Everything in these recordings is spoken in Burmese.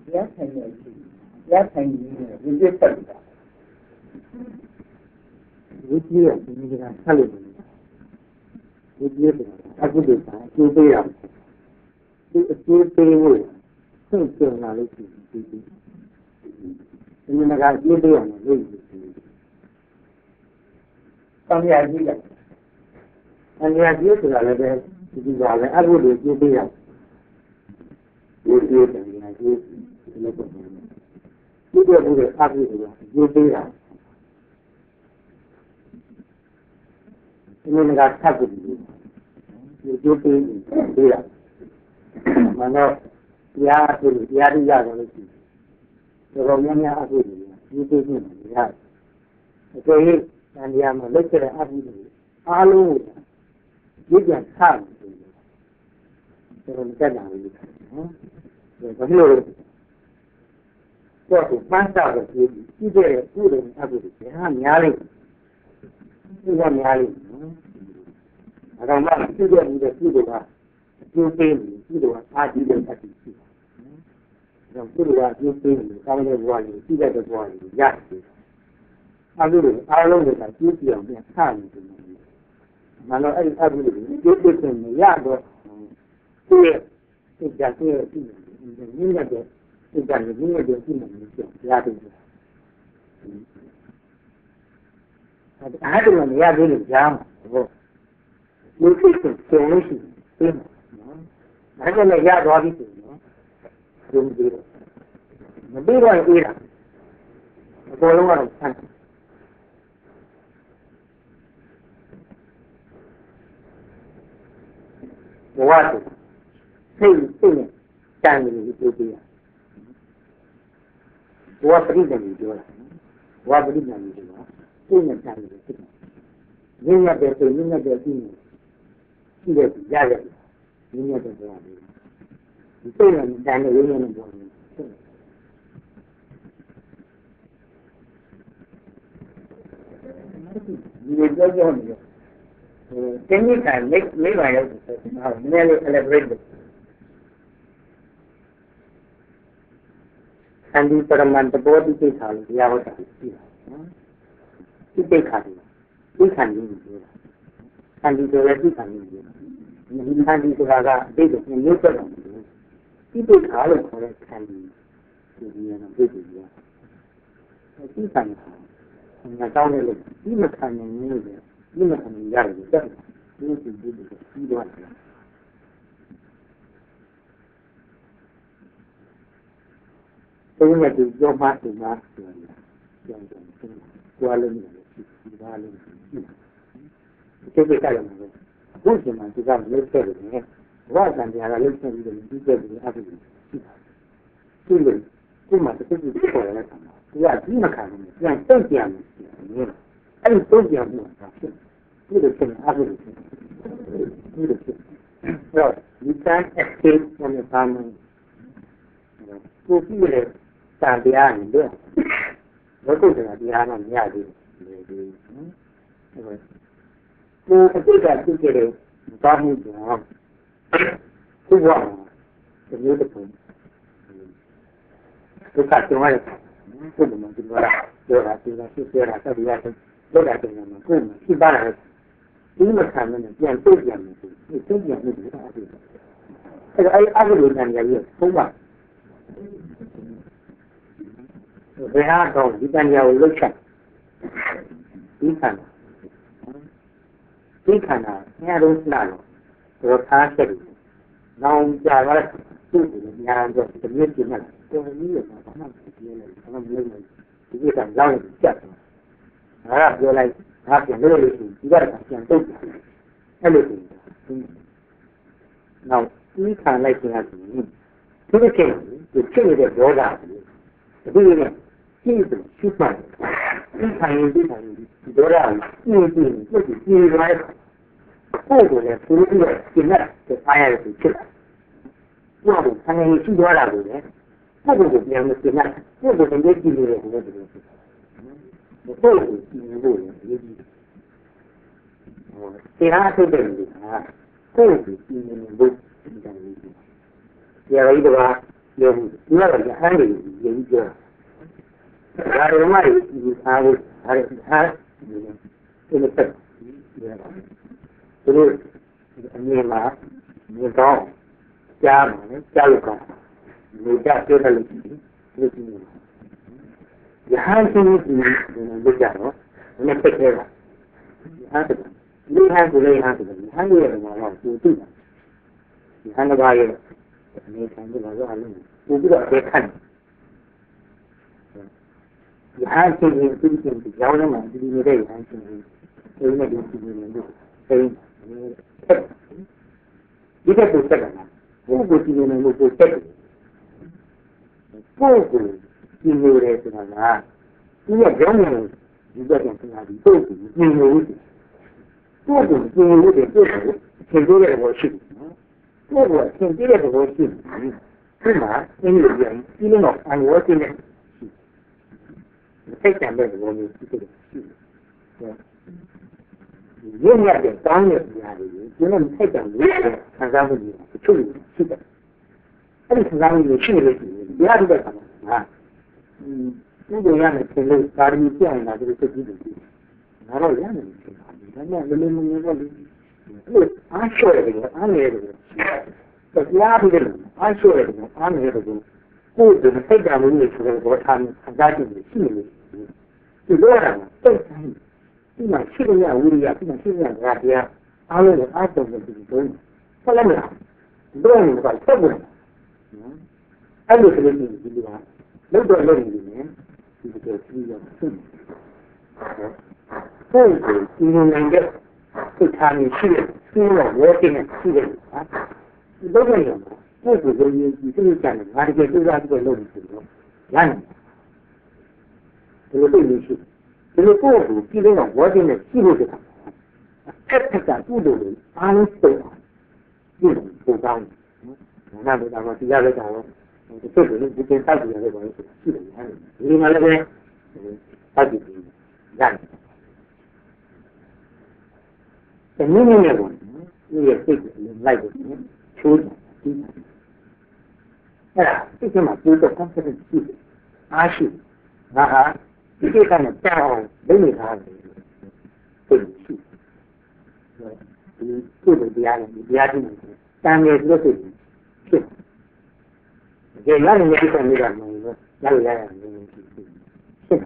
တရားထိုင်နေရှိတရားထိုင်နေဒီပြတ်တက်တာဒီကြီးရဒီကဆက်လို့ဒီကြီးတယ်အခုဒီကအကျိုးပေးရဒီအကျိုးပေးဖို့သိကျင်လာလို့ရှိဒီဒီကအကျိုးပေးရမယ်လို့တောင်းရကြီးတယ်အညာကြီးဆိုတာလည်းပဲဒီကလည်းအခုဒီကျိုးပေးရဒီကျိုးတယ်ညာကြီးဒီလိုပုံစံဒီလိုအခုဒီကျိုးပေးရဒီကဆက်ပြီးဒီကျိုးပေးရမနောတရားဆိုတရားရရတယ်လို့ရှိတယ်တော်များများအခုဒီသိနေရတယ်အကျိုးရတရားမှာလက်ကျတဲ့အပြုတွေအားလုံးကိုကြည့်ကြထားတယ်တော်တက်လာပြီနော်ဒါလို့တော့ပန်းစားလို့ကြည့်တဲ့ကုသိုလ်အပြုတွေဟာများလိမ့်ဒီကများလိမ့်နော်အဲဒါမှကြည့်တဲ့ကုသိုလ်ကအကျိုးပေးတယ်ကုသိုလ်ကအားကြီးတဲ့အပြုရှိတယ်တော့ကုသိုလ်ကအကျိုးပေးတယ်ကောင်းတဲ့ဘဝကြီးကြည့်တဲ့ဘဝကြီးရတယ်အခုလိုအားလုံးကကြည့်ပြအောင်ပြန်ဆနေတယ်။မနောအဲ့ဒီအခုလိုကြည့်ပြနေရတော့သူ့ရဲ့စိတ်ဓာတ်ရဲ့ဒီနည်းနဲ့စိတ်ဓာတ်ရဲ့ဒီနည်းနဲ့ကြည့်နေတယ်ရတယ်။အဲ့ဒါလည်းမရသေးလို့ကြားမှာဟုတ်။ဒီကိစ္စကိုလို့ရှိတယ်နော်။ဒါကလည်းရသွားပြီဆိုနော်။ဒီလိုမပြီးတော့အေးတာအကုန်လုံးကတော့ဆန်းဘဝတည်းစိတ်နဲ့တန်တယ်လို့ပြောပြရဘဝပရိသေကိုပြောတာဘဝပရိသေကိုပြောတာစိတ်နဲ့တန်တယ်ဖြစ်တယ်ရင်းရတဲ့စိတ်ရင်းရတဲ့စိတ်ရှိတဲ့ရရတယ်ရင်းရတဲ့ဘဝလေးဒီစိတ်နဲ့တန်တယ်ရင်းရတဲ့ဘဝလေးဒီလိုပြောနေတယ်တင်းကြီးကလေးပါရောက်တယ်။ဟာနည်းလေး elaborate လုပ်။အန်ဒီပရမန်တဘောတိကိစ္စလို့တရားဟောတာရှိတာနော်။ဒီကိစ္စဒီခံရင်းပြောတာ။အန်ဒီဆိုလည်းဒီခံရင်းပြောတာ။ဒီခံရင်းဆိုတာကအတိတ်ကမျိုးဆက်တာ။ဒီကိစ္စလို့ခေါ်တဲ့ခံရင်းဒီနေရာကိုသိတယ်။ဒီခံရင်းငါတောင်းတယ်လို့ဒီမခံရင်းလို့ဒီမှာအမြင်ရတယ်တဲ့ဒီလိုပြီးတော့ဆုံးမတူကြောမှတူမှာပြောတယ်ကြောင်းကွာလို့နေတယ်ဒီပါလို့ဒီကိစ္စကလည်းဘုရားမှာဒီကလေးဆက်တယ်ဝါသံတရားကလေးဆက်ပြီးတော့ဒီကျက်ပြီးအပ်ပြီးဒီလိုဒီမှာတစ်ခုတစ်ခုပေါ်လာတာသူကဒီမခံဘူးပြန်တုတ်ပြန်တယ်အဲ့ဒီတုတ်ပြန်မှုကဒီလိုဖြစ်အားလို့ဒီလိုဖြစ်တော့ဒီကံ escape from the family ကိုကြည့်ရတဲ့တန်တရားနဲ့တော့ဘုက္ခုတရားနဲ့မရသေးဘူးဒီကိုအတိတ်ကသိကြတဲ့ဘာမှုကြောင့်သူ့ဘဝဒီလိုတစ်ခုဒုက္ခကြုံရတဲ့ပုဒ်မှာဒီလိုလားပြောတာဆက်ပြီးတော့တရားလောက်တာတင်မှာကိုယ်ရှိပါလားဒီမခံနဲ့ပြန်ပြပြန်မယ်ဒီသိပြန်နေတယ်အဲ့ဒါအဲ့ဒီအကုသိုလ်ဉာဏ်ကြီးသုံးပါဘယ်ဟာတော့ဒီတန်ရာကိုလှုပ်ချက်ဒီခန္ဓာညလုံးနာတော့သားချက်တယ်နောင်ကြပါသူ့ကိုညာတော့တမျိုးပြမယ်တော်ကြီးရတာဘာမှမပြောနဲ့ဘာမှမပြောနဲ့ဒီကိစ္စလောက်နေချက်တယ်ငါကပြောလိုက်ငါပြန်လို့လို့ဒီကပြန်တုတ်အဲ့လိုနောက်ဒီခံလိုက်ခြင်းအပြင်ဒီကိစ္စကိုဖြစ်နေတဲ့ဒေါသကိုဒီလိုနဲ့ရှင်းပြီးရှင်းမှန်ဒီခံရင်ဒီဒေါသကိုရှင်းပြီးလိုက်ပို့ကိုလည်းသူတို့ကရှင်းတဲ့အားရတဲ့ဖြစ်လာ။ဘာလို့ခံရင်ရှိသွားတာကိုလေပို့ကိုပြန်မရှင်းနိုင်ပို့ကိုတကယ်ကြည့်လို့လည်းဒီလိုဖြစ်။ပို့ကိုရှင်းလို့လည်းဒီလိုတရားထုတ်တယ်ကကိုယ်ကိုရှင်းနေဖို့ဒီတိုင်းလေး။ဒီအရေးက有主要的安利有一个，然后嘛有他这个事，就是你高加嘛，加入高，你加多少了？你还是你不加了，你不给了，你还是你还是你还是你还是什么了？就对了，你看那个也没看这个多少人，我不知道谁看。你还是最近比较的嘛，就是你这还是所以那个所以一个不是的嘛，不今年能够不这个，不今年的是什么？因为人们一个点是哪里？不今年的，不今年的就是挺多的我去，不过挺多的我去，是嘛？因为原因，因为我按我现在。太简单了，我们是这个事，对。人家的当然是压力，因为你太讲究了，参加问题是处理是的。那你参加问题是那个事，第二个在什么啊？如果让你听了家里这样的这个自己的，拿到样的你听啊，你看那没问题，我俺说的这个，俺那个，这压力的人，俺说的这个，俺那个。故事呢，太讲究的时候，我参加进去心里，就这样嘛，正常。基本7个月、5个月，基本7个月多些，俺们俺懂得这个东西，后来呢，多年吧，错不了。还有这个东西对吧？没多少年里面，这个是一个正。这个今年的，就他们去了我这边去的啊，都没有。不只是你这个讲的，他这个就让这个漏的时候，让你这个对进去，这个过度基本上我现在记录是什么？太讲速度的，安守这种不当的，那没办法，第二个讲了，这个人之间到底有关系，是的，另外那个，到底让你，在明年的我，因为这个那个秋天。这些嘛，就是刚才的气阿是这些上面加上没啥对气，各种别的这种，但是这个对是，这原来那个那个那个是，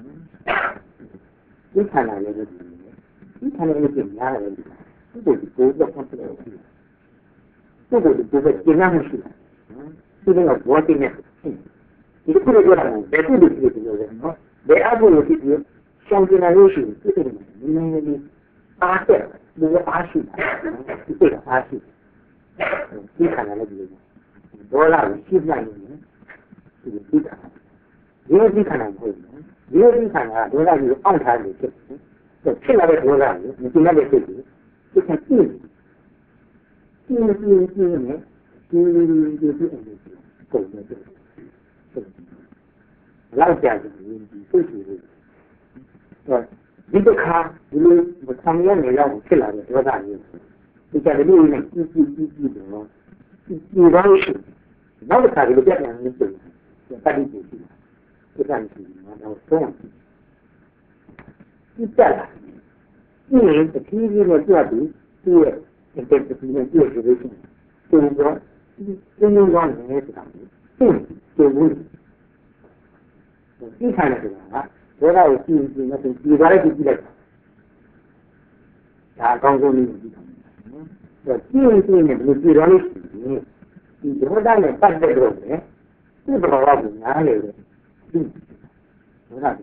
你看那个你看那个景象那个，这个是不看不了的，这个是不会尽量是。这个我这边，你这个呢，在这里这个人嘛，在阿布有这个相对来说是这个你们发现那个发现，这个发现，你看到那个，多大的习惯里面，这个你看，因为你看到会，因为你看啊，多大就是安排的这，这去那个多大，你就那个对比，就看地理，地理。就是狗的这个，老家的都是一个卡，因为我常年没让我去了的多大年纪，就在这里面一的，一般是，那个卡这个变量是对的，就大力进去，就这样子，然后这样子，再来，因为这体育的这里，这是越是性，就是说。真正光明是啥？就无理。你看那个啊，多大有那是几个来就几来个，刚说你这经济呢，你最重要的是你多大的办这个呢？不知道我是哪来的，多大的？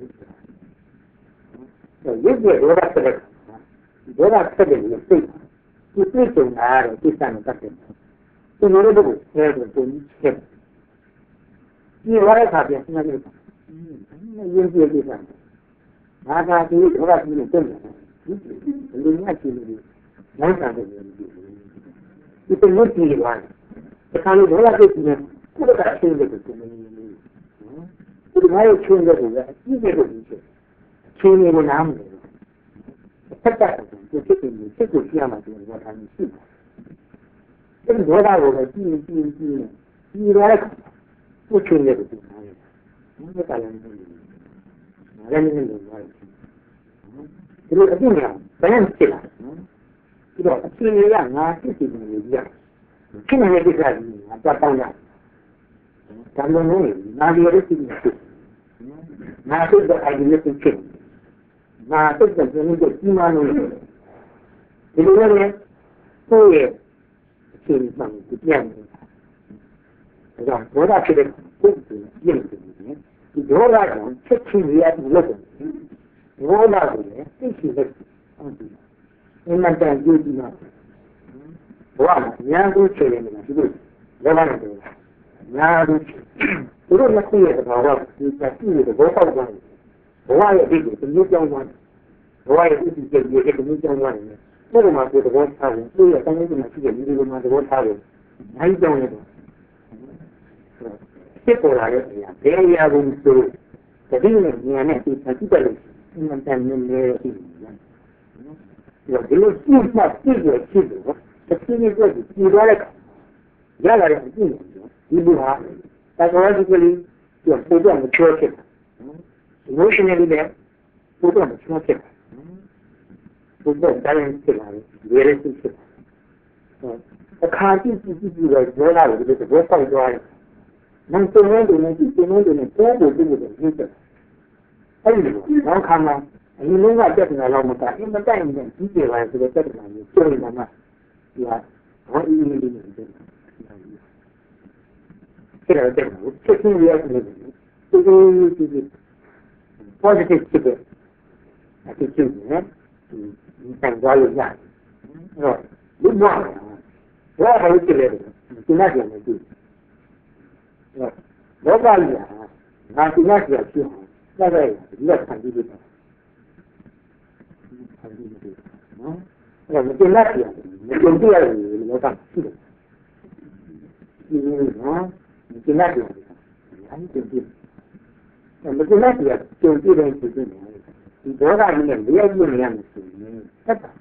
有些多大吃的啊？多大吃的也对，你最重要的第三个干什么？这个都是这个都一切的，你我来查遍现在这个，那应届就算，哪怕就是多大是有证的，人家去那个，想这个，你不能低的话，这看你多大这几年，不知道听这个什么，这个还有听这个，一点都不听，听那个哪么的，太大了，就这个你这个这样嘛，就是说他们信。这个多大我的记， ဒီလိုလည်းကိုချွေနေတယ်ဒီမှာလည်းဘယ်ကလည်းမလဲလည်းလို့ပြောတယ်ဒီလိုအပြည့်များဘယ်နဲ့ဖြစ်လာဒီတော့အချင်းတွေကငါစစ်စစ်နေလို့ရဖြစ်နေတဲ့ကိစ္စကြီးငါတော့တောင်းရတယ်ဒါလုံးလုံးငါဒီရစစ်နေဖြစ်ငါစစ်တဲ့အိုင်ဒီနဲ့ဖြစ်ငါစစ်တဲ့ကျွန်တော်ကြီးမလို့ဒီလိုလည်းကိုယ့်ရဲ့အချင်းမှန်ကိုပြန်နေတာဒါကြောင့်ဘောဓဖြစ်တဲ့ပုဂ္ဂိုလ်ပြည့်နေတယ်ဒီဒေါသကြောင့်ချက်ချင်းရတဲ့လို့ဘောဓကိုလည်းသိရှိတဲ့ဟုတ်ပြီအမှန်တန်ကြည့်ပြီးတော့ဘဝမှာညာကိုချေတယ်နေတာဒီလိုလောဘနဲ့တယ်ညာကိုသူတို့လက်ရှိရဲ့သဘောကဒီတက်ကြည့်တဲ့ဘောပေါက်သွားတယ်ဘဝရဲ့အဖြစ်ကိုသူမျိုးကြောင်းသွားတယ်ဘဝရဲ့အဖြစ်ကိုသူမျိုးကြောင်းသွားတယ်ဘုရားမှာကိုသဘောထားတယ်သူ့ရဲ့တိုင်းပြည်မှာရှိတဲ့လူတွေမှာသဘောထားတယ်နိုင်ကြောင်းရတယ်ဖြစ်ပေါ်လာတဲ့အရာဘယ်အရာကိုဆိုတတိယနဲ့ဉာဏ်နဲ့ဒီသတိတက်လို့အမှန်တန်နေနေရှိတယ်ဒီလိုကြည့်မှကြည့်ရရှိတယ်တတိယကကြည့်ရတဲ့ရလာတဲ့အကြည့်ဒီလိုဟာpsychologically ပြန်ပို့တော့မချောဖြစ် emotionally လည်းပို့တော့မချောဖြစ်ပို့တော့တိုင်းဖြစ်လာတယ် reality ဖြစ်အခါကြည့်ပြီးတော့ပြောလာတယ်ဒီလိုဘောပေါက်သွားတယ်နောက်ဆုံးတော့ဒီနေ့ဒီနေ့ဒီနေ့ပေါ်ဖို့ဒီလိုဖြစ်တယ်အဲ့ဒီတော့ခါမှအရင်ကတက်နေတာတော့မကအင်မတိုင်နဲ့ကြီးကျယ်ပါဆိုတော့တက်နေတာမျိုးပြောနေတာမှဒီဟာဘာအင်းလေးတွေဖြစ်တယ်ချက်ချင်းရရတယ်ဒီ positive ဖြစ်တယ်အခုကျနေဒီတန်ကြလို့ရတယ်အဲ့တော့လူ့ဘဝဘာလို့ဖြစ်လဲဒီနေ့ပြန်နေပြီလောကကြီးကငါဒီနေ့ပြန်ဖြစ်တယ်ဒါပဲဒီလက်ခံပြီးတော့ခံပြီးတော့နော်အဲ့တော့ဒီနေ့ပြန်မကြုံပြရတယ်လောကရှိတယ်ဒီနော်ဒီနေ့ပြန်အဲ့ဒီကြည့်မကြည့်လိုက်ရကြုံကြည့်တယ်ဆိုရင်ဒီဒေါသကြီးနဲ့လျှက်ပြနေရမယ်ဆိုရင်သက်တာ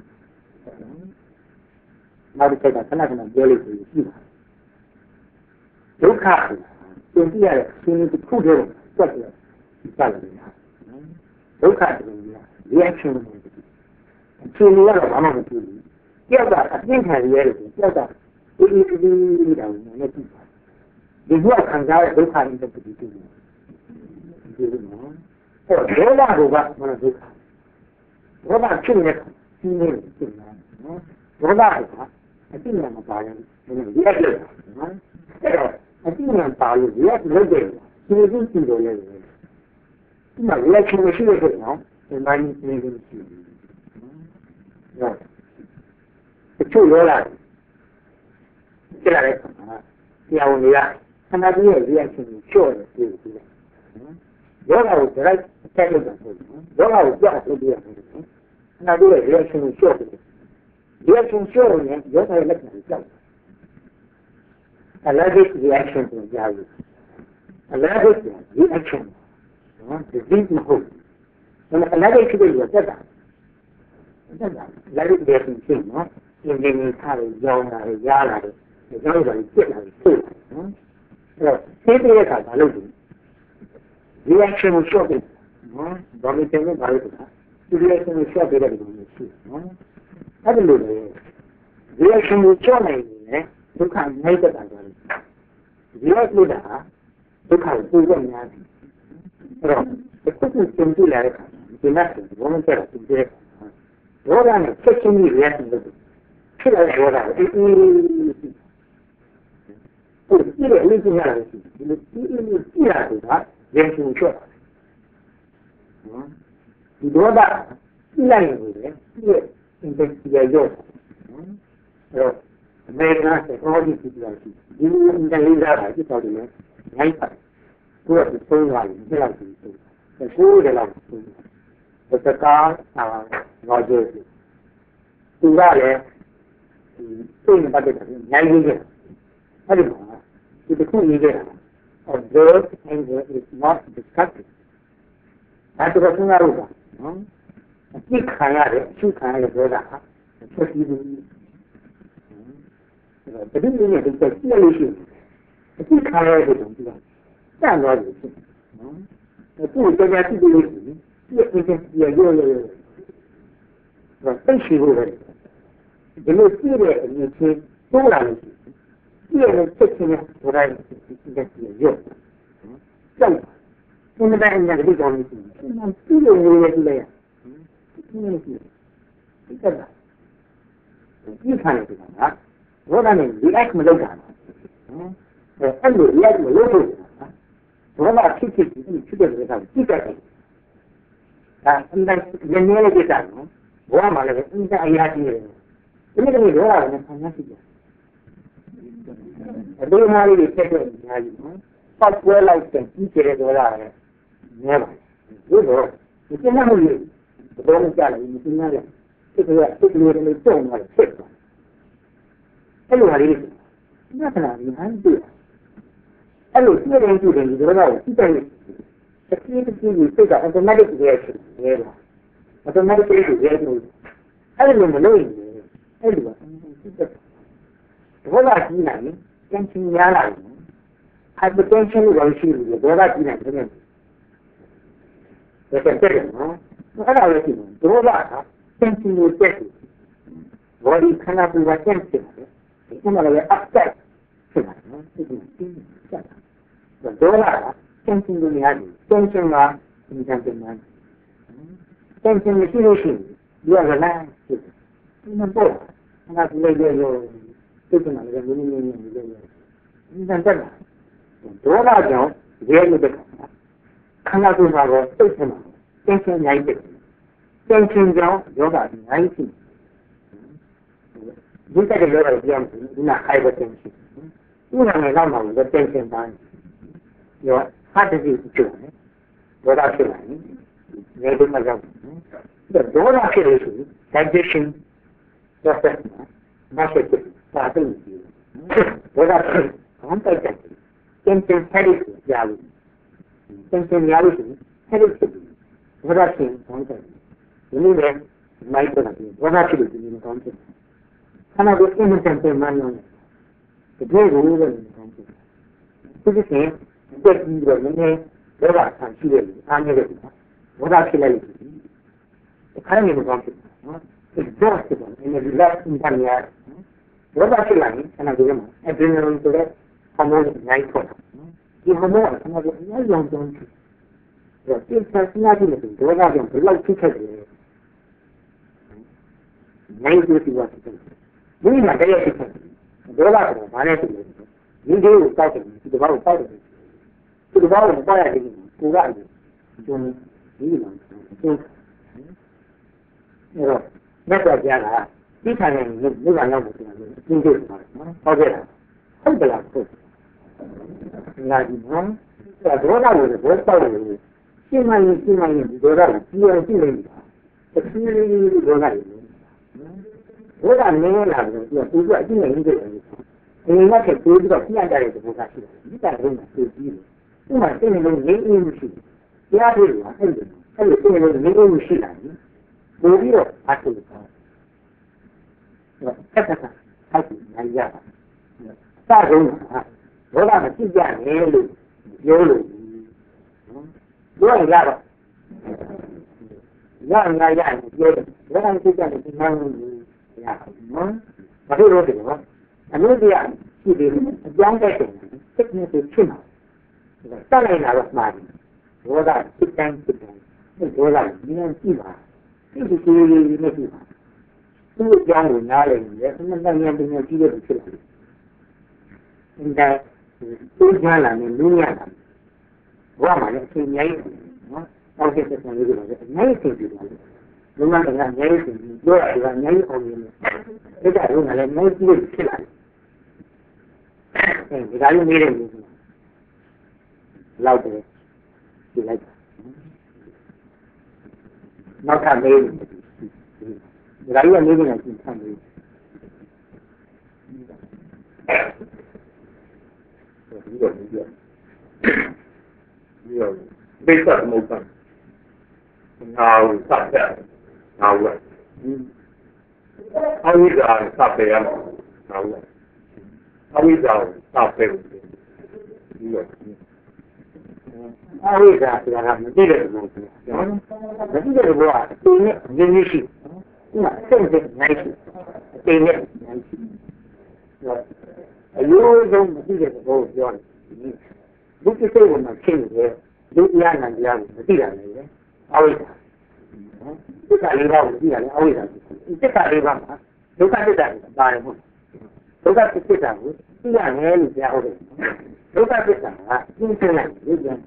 နောက်တစ်ခါကခဏပြောလို့ရှိတာဒုက္ခကြုံကြည့်ရတဲ့ရှင်တစ်ခုတည်းတွက်တယ်စတယ်ညာဒုက္ခတူညာ reaction တွေရှင်တွေကတော့ဘာမှမဖြစ်ဘူးကြောက်တာအပြင်းထန်ရရတယ်ကြောက်တာဒီတောင်နဲ့ကြည့်ပါဒီကခံစားတဲ့ဒုက္ခနဲ့တူတူဒီနော်ဟောဒေါသကမနဒုက္ခဒေါသဖြစ်နေစီးနေတယ်နော်ဒေါသကအတိအကျမပါရင်ဒီရက်တယ်နော်အဲ့တော့အတိအကျပါလို့ရက်လုပ်တယ်ဒီလိုကြည့်လို့လည်းဒီမှာလက်ချင်မရှိတဲ့နော်ဒီမိုင်းနေနေရှိနော်တချို့ရောလာကြလာတဲ့ဆရာဝန်တွေကခဏတည်းရဲ့ reaction ကိုချော့တယ်ပြောတယ်ယောဂကို direct attack လုပ်တာမဟုတ်ဘူးယောဂကိုကြောက်လို့ပြရတယ်ခဏတည်းရဲ့ reaction ကိုချော့တယ် reaction ချော့ရင်ယောဂရဲ့လက်ခံကိုကြောက်တယ် allergic reaction ကိုကြားလို့ allergic reaction နော် disease မဟုတ်ဘူးဒါပေမဲ့ allergic ဖြစ်လို့တက်တာ allergic reaction ဖြစ်နော်ဒီနေ့ထားရကြောင်းလာရလာတယ်ကြောင်းလာပြစ်လာတယ်ဖြစ်နော်အဲ့တော့သိတဲ့အခါဘာလုပ်လဲ reaction ကို short တယ်နော်ဘာလို့တင်လဲဘာလို့လဲဒီ reaction ကို short တယ်လို့ပြောလို့ရှိနော်အဲ့ဒါလို့လေ reaction ကို short နိုင်တယ်ဒုက္ခနိုင်တတ်တာကြတယ် react လို့တာဒုက္ခကိုပို့ရများတယ်အဲ့တော့တစ်ခုခုသင်ပြလာတဲ့အခါဒီနေ့ဘာမှမဆက်ဘူးဒီဘောရနဲ့ချက်ချင်းကြီး react လုပ်တယ်ဖြစ်လာတဲ့ဘောရအေးဒီလိုလေးကြည့်ရတယ်ဒီလိုကြည့်ရတယ်ကရင်ကျူချော့နော်ဒီဒေါသကြည့်လိုက်ရင်လေဒီ intensity ရော့နော်အဲ့တော့အမေရိကန်က technology ကြည့်လိုက်ဒီ intelligence ကကြည့်တော့တယ်နိုင်ပါကိုယ်ကသုံးရတယ်ဒီလောက်ကြည့်တယ်ကိုယ်လည်းလောက်သုံးတယ်တကားရောဂျာသူကလည်းစိတ်နဲ့ပတ်သက်တယ်နိုင်နေတယ်အဲ့ဒီမှာဒီတစ်ခုရေးခဲ့တာ observe anger is not destructive ဒါတော့စဉ်းစားလို့ပါနော်အဖြစ်ခံရတယ်အဖြစ်ခံရတဲ့ပြောတာဆက်ပြီးပြီးဘယ်လိုလဲဒီတက်ကြည့်လို့ရှိအခုခါရတဲ့တုန်းကတန်သွားပြီနော်သူ့ကိုကြားကြည့်လို့ရှိရင်ဒီအင်းကြီးရောတော့သိရှိဖို့ပဲဒီလိုကြည့်တဲ့အမြင်ချင်းတိုးလာလို့ရှိရင်ဒီလိုချက်ချင်းနဲ့ဟိုတိုင်းဒီရောကြောက်ဒီမှာအညာဒီကောင်လေးရှိတယ်။သူ့လိုမျိုးလေးလိုက်ရ။ဒီလိုရှိတယ်။ဒီကလာဒီခါနေတယ်ကဘောဓာနဲ့ react မလုပ်တာ။အဲ့လို react မလုပ်လို့ဘောဓာဖြစ်တဲ့ကကြည့်တယ်ဒါအင်တာရင်းနေကြတာနော်။ဘောမှာလည်းအင်တာအရာကြီးတယ်။ဒီလိုမျိုးဘောဓာနဲ့ဆန်းရှိတယ်။ဒီမှာလေးဖြစ်တဲ့အများကြီးနော်။ပတ်ပွဲလိုက်တဲ့ကြီးကျယ်တဲ့ဘောဓာနဲ့နဲပါဘူးတော့ဒီကနေ့မျိုးတော့မကြလိုက်ဘူးဒီနေ့လည်းဒီကနေ့တုံးနေဖြစ်သွားအဲ့လိုဟာလေးညခဏဒီဟန်တွေ့အဲ့လိုသိရင်ကြည့်တယ်ဒီတော့သိတယ်တစ်ခါတစ်ခါကြီးစိတ်က automatic ရဲ့ဖြစ်နေတယ် automatic ရဲ့ဖြစ်နေတယ်အဲ့လိုမလို့ရင်အဲ့လိုပါသိတယ်ဘောလာကြည့်နိုင်ရင်ကျန်ချင်ရလာတယ် hypertension လို့ရှိတယ်ဘောလာကြည့်နိုင်တယ်ဒါကတည်းကနော်အဲ့ဒါလည်းရှိတယ်ဒေါသကသင်္ချင်လို့တက်တယ်ဘောဒီခန္ဓာကိုယ်ကတန့်ဖြစ်တယ်ဒီမှာလည်း upset ဖြစ်တယ်နော်ဒီလိုသိတယ်ဒေါသကသင်္ချင်လို့ရတယ်သင်္ချင်ကအင်ဂျန်တင်တယ်သင်္ချင်မရှိလို့ရှိရင်ဒီကလည်းဖြစ်တယ်ဒီမှာပေါ့ခန္ဓာကိုယ်လေးရောသိတယ်နော်လည်းနည်းနည်းလေးအင်ဂျန်တက်တယ်ဒေါသကြောင့်ရဲလို့တက်ခန္ဓာကိုယ်မှာတော့သိတယ်နော်tension ရိုက်တယ် tension ကြောင့်ယောဂအများကြီးရှိတယ်ဒီကတည်းကပြောရရင်ဒီမှာ hypertension ဒီမှာလည်းတော့မှာ tension တိုင်းရော heart disease ဖြစ်တယ်ဒေါသဖြစ်လာရင်နေတော့မကြောက်ဘူးဒေါသဖြစ်လို့ရှိရင် digestion process မှာဖြစ်တယ်ဒါသိတယ်ဒေါသဖြစ်ဘာမှတိုက်တယ် tension headache ရလို့ tension ရလို့ရှိရင် headache ဖြစ်တယ်ဘောဓရှင်ကောင်းတယ်ဒီလိုနဲ့မိုက်တော့တယ်ဘောဓဖြစ်လို့ဒီလိုကောင်းတယ်ခဏကိုအင်းတန်ပြန်မှန်းလို့ဒီလိုလိုလည်းကောင်းတယ်သူကစင်တက်ပြီးတော့နည်းနည်းဘောဓဆန်ရှိတယ်အားနေတယ်ဘောဓဖြစ်လိုက်လို့ခဏနေမကောင်းဘူးနော်ဒီတော့ဖြစ်တယ်နည်းနည်း relax ပြန်ရဘောဓဖြစ်လိုက်ခဏကိုမှ adrenaline ဆိုတဲ့ hormone နိုင်ထွက်ဒီ hormone ကခဏကိုအများကြီးအောင်တယ်ဒီဆက်စနာကြည့်လို့ဒေါသကြောင့်ဘယ်လောက်ဖြစ်ခဲ့တယ်နိုင်ကြည့်ပြီးတော့ဒီမှာတရားဖြစ်တယ်ဒေါသကဘာလဲဆိုလို့ဒီလိုကိုတောက်တယ်ဒီဘာကိုတောက်တယ်ဒီဘာကိုတောက်ရတယ်ကိုကကျုံဒီမှာကျုံအဲ့တော့မြတ်စွာဘုရားကဒီခါနဲ့ဒီကရောက်လို့ပြောတယ်ကျင်းတွေ့ပါတယ်နော်ဟုတ်ကဲ့ဟုတ်တယ်လားဟုတ်လာဒီနော်ဒေါသကိုဘောတောက်တယ်ရှင်းမှရင်ဒီဒေါသကိုကြည့်အောင်ကြည့်လိုက်တာအထူးလေးဒေါသတွေဒေါသနည်းလာတော့သူကအကြည့်နေနေတယ်အင်းနဲ့တိုးပြီးတော့ပြန်ကြတဲ့သဘောထားရှိတယ်ဒီကလည်းသူကြည့်တယ်သူမှသိနေလို့ငြိမ်းအေးမှုရှိတယ်တရားတွေကအအဲ့လိုသိနေလို့ငြိမ်းအေးမှုရှိတာပို့ပြီးတော့အားထုတ်တာဆက်ဆက်ထိုက်နိုင်ရတာစဆုံးကဒေါသမကြည့်ကြနဲ့လို့ပြောလို့ပြောရတော့ရရင်ပြောတယ်ဘယ်လိုသိကြလဲဒီမှန်းလို့ရနော်ဘာလို့လဲတော့အလို့တရားရှိတယ်အကြောင်းတက်တယ်စိတ်နဲ့ဖြစ်မှာတက်လိုက်လာတော့မှာဒေါသစိတ်တိုင်းစိတ်တိုင်းဒေါသဉာဏ်ကြည့်ပါစိတ်ကြည်လေးနဲ့ကြည့်ပါသူ့အကြောင်းကိုနားလည်ရင်လည်းအမှန်တန်ဉာဏ်ပညာကြီးတဲ့ဖြစ်တယ်အင်းဒါသူ့ဉာဏ်လာနဲ့လူဉာဏ်လာဘာမှလည်းအချိန်ကြီးနော်အောက်ကျတဲ့ဆံလေးတွေလည်းအများကြီးသိတယ်လူမှန်ကအများကြီးသိပြီးပြောရတယ်ကအများကြီးအောင်နေတယ်ဒါကြောင့်လည်းအများကြီးဖြစ်လာတယ်ဒီကလေးနေတယ်လောက်တယ်ဒီလိုက်နောက်ထပ်မေးဒီကလေးကနေနေတာကြည့်ထားမေးဒီလိုပိဿသမုပ္ပါငါ့ကိုစတယ်ငါ့ကိုအဝိဇ္ဇာစတယ်ရမှာငါ့ကိုအဝိဇ္ဇာစတယ်အဝိဇ္ဇာဆိုတာကမသိတဲ့ဘုရားမသိတဲ့ဘုရားအင်းနဲ့ရင်းရရှိဒီမှာစိတ်စိတ်နိုင်ရှိအင်းနဲ့နိုင်ရှိအယိုးဆုံးမသိတဲ့ဘုရားပြောတယ်ဒီကိစ္စကိုမှရှင်းတယ်ဒီတရားနဲ့တရားကိုမသိတာလေအဝိဇ္ဇာဒီကလေးပါကိုသိရတယ်အဝိဇ္ဇာဒီကလေးပါမှာဒုက္ခသစ္စာကိုပါတယ်ဟုတ်ဒုက္ခသစ္စာကိုသိရတယ်လို့ပြောဟုတ်တယ်ဒုက္ခသစ္စာကသိသိလိုက်ဒီပြန်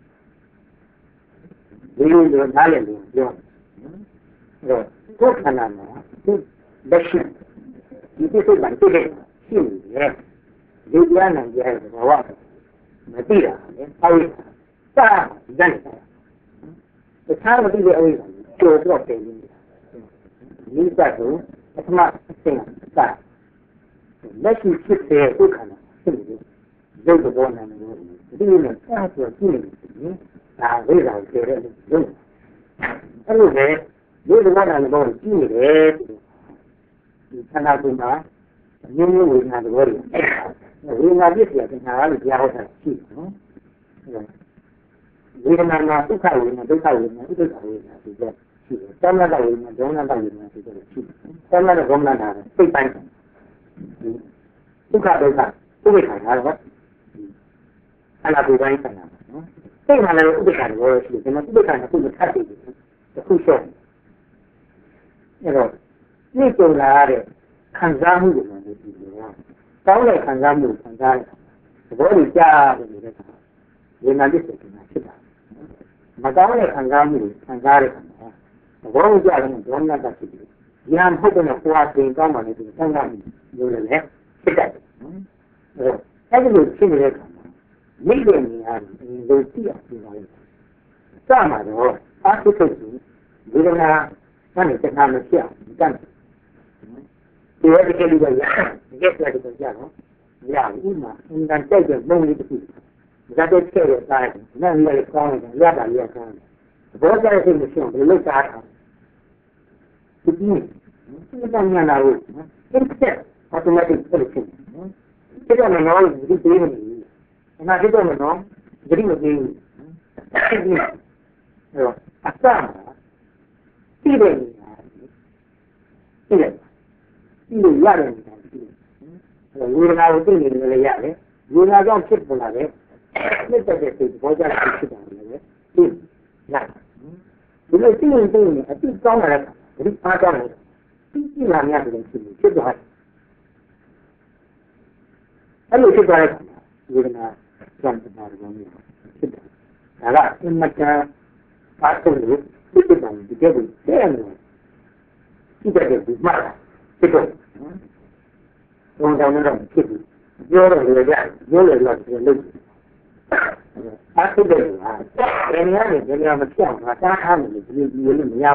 ဒီလိုလိုနားလည်လို့ပြောတော့ကိုယ်ခန္ဓာမှာဒီလက်ရှိဒီကိစ္စကတည်းကရှိနေတယ်ဒီတရားနဲ့တရားရဲ့ဘဝမသိတာလေအဝိဇ္ဇာစတယ်တခြားမသိတဲ့အဝိဇ္ဇာကိုကျော်တော့တယ်ဒီစက်ကိုပထမအဆင့်ကလက်ရှိဖြစ်တဲ့ဒုက္ခနာဖြစ်နေတယ်ရုပ်သဘောနာနေလို့ဒီလိုနဲ့ဆက်ပြီးကြည့်နေတယ်ဒါဝိဇ္ဇာကိုကျေတဲ့လို့အဲ့လိုလေရုပ်သဘောနာနေလို့ကြည့်နေတယ်ဒီခန္ဓာကိုယ်မှာအမျိုးမျိုးဝေဒနာသဘောတွေဝေဒနာပြည့်စုံတဲ့ခန္ဓာကလည်းကြားဟုတ်တာရှိတယ်နော်ဝေဒနာမှာဒုက္ခဝေဒနာဒုက္ခဝေဒနာဥဒ္ဒဝေဒနာဒီကရှိတယ်သမဏဝေဒနာဒုက္ခဝေဒနာဒီကရှိတယ်သမဏဒုက္ခနာစိတ်ပိုင်းဒုက္ခဒုက္ခဥပ္ပခါရတော့အနာဘူပိုင်းဆိုင်တာနော်စိတ်မှလည်းဥပ္ပခါရောရှိတယ်ဒါမှဥပ္ပခါကခုတစ်ခါတည်းတစ်ခုရှော့အဲ့တော့ဒီကြုံလာရတဲ့ခံစားမှုတွေလည်းဒီလိုကောင်းတဲ့ခံစားမှုခံစားရသဘောတွေကြားတယ်တဲ့ဝေဒနာပြည့်စုံနေတာဖြစ်တာမကောင်းတဲ့ခံစားမှုခံစားရတဲ့သဘောကိုကြားတယ်ဒေါမနတာဖြစ်တယ်ဉာဏ်ဟုတ်တဲ့ပွားတင်ကောင်းပါလေဒီခံစားမှုမျိုးလည်းဖြစ်တယ်အဲ့ဒီလိုဖြစ်နေတဲ့အခါမှာမိတဲ့နေရာကိုသိရပြပါလိမ့်စမှာတော့အာသုတ်ကြီးဝေဒနာနဲ့တခါမဖြစ်အောင်တတ်ဒီဝိကိလေးကရဒီကဲတဲ့ကြောင့်ရဘူးမှာအင်တန်တိုက်တဲ့မုံလေးတစ်ခုဇာတ်တဲ့တဲ့တိုင်းနဲ့လည်းကောင်းတယ်ရတာရကောင်းတယ်ဘောကြတဲ့စိတ်မရှိအောင်ဘယ်လိုစားတာဒီကနေ့နာလို့အင်းချက် automatic ဖြစ်ဖြစ်ဒီတော့နော်ဒီသေးနေတယ်အနာဒီတော့နော်ဒီမသေးဘူးဒီတော့အစမ်းပြီးတယ်ပြီးတယ်ဒီလိုရတယ်နေတာရှိတယ်ဝေဒနာကိုသိနေတယ်လည်းရတယ်ဝေဒနာကြောင့်ဖြစ်ပေါ်လာတယ်နှစ်သက်တဲ့စိတ်ဘောကြတာဖြစ်တာလည်းသိရတယ်ဒီလိုသိရင်သိရင်အတိကောင်းလာတဲ့ဒီအားကောင်းတယ်ဒီလာများတယ်ဖြစ်သွားတယ်အဲ့လိုဖြစ်သွားတဲ့ဝေဒနာကြောင့်ဖြစ်တာကောင်းတယ်ဖြစ်တယ်ဒါကအင်မတန်အားထုတ်လို့ဖြစ်တယ်ဒီကဲကိုတဲ့တယ်ဒီကဲကိုမှတ်ဖြစ်တော့ဘုံတော်နဲ့တော့ဖြစ်ပြီပြောတော့လေကြပြောလေတော့ဒီလိုအားထုတ်တယ်ဟာဘယ်နေရာနဲ့ဘယ်နေရာမပြောင်းတာတားထားမယ်ဒီလိုမရ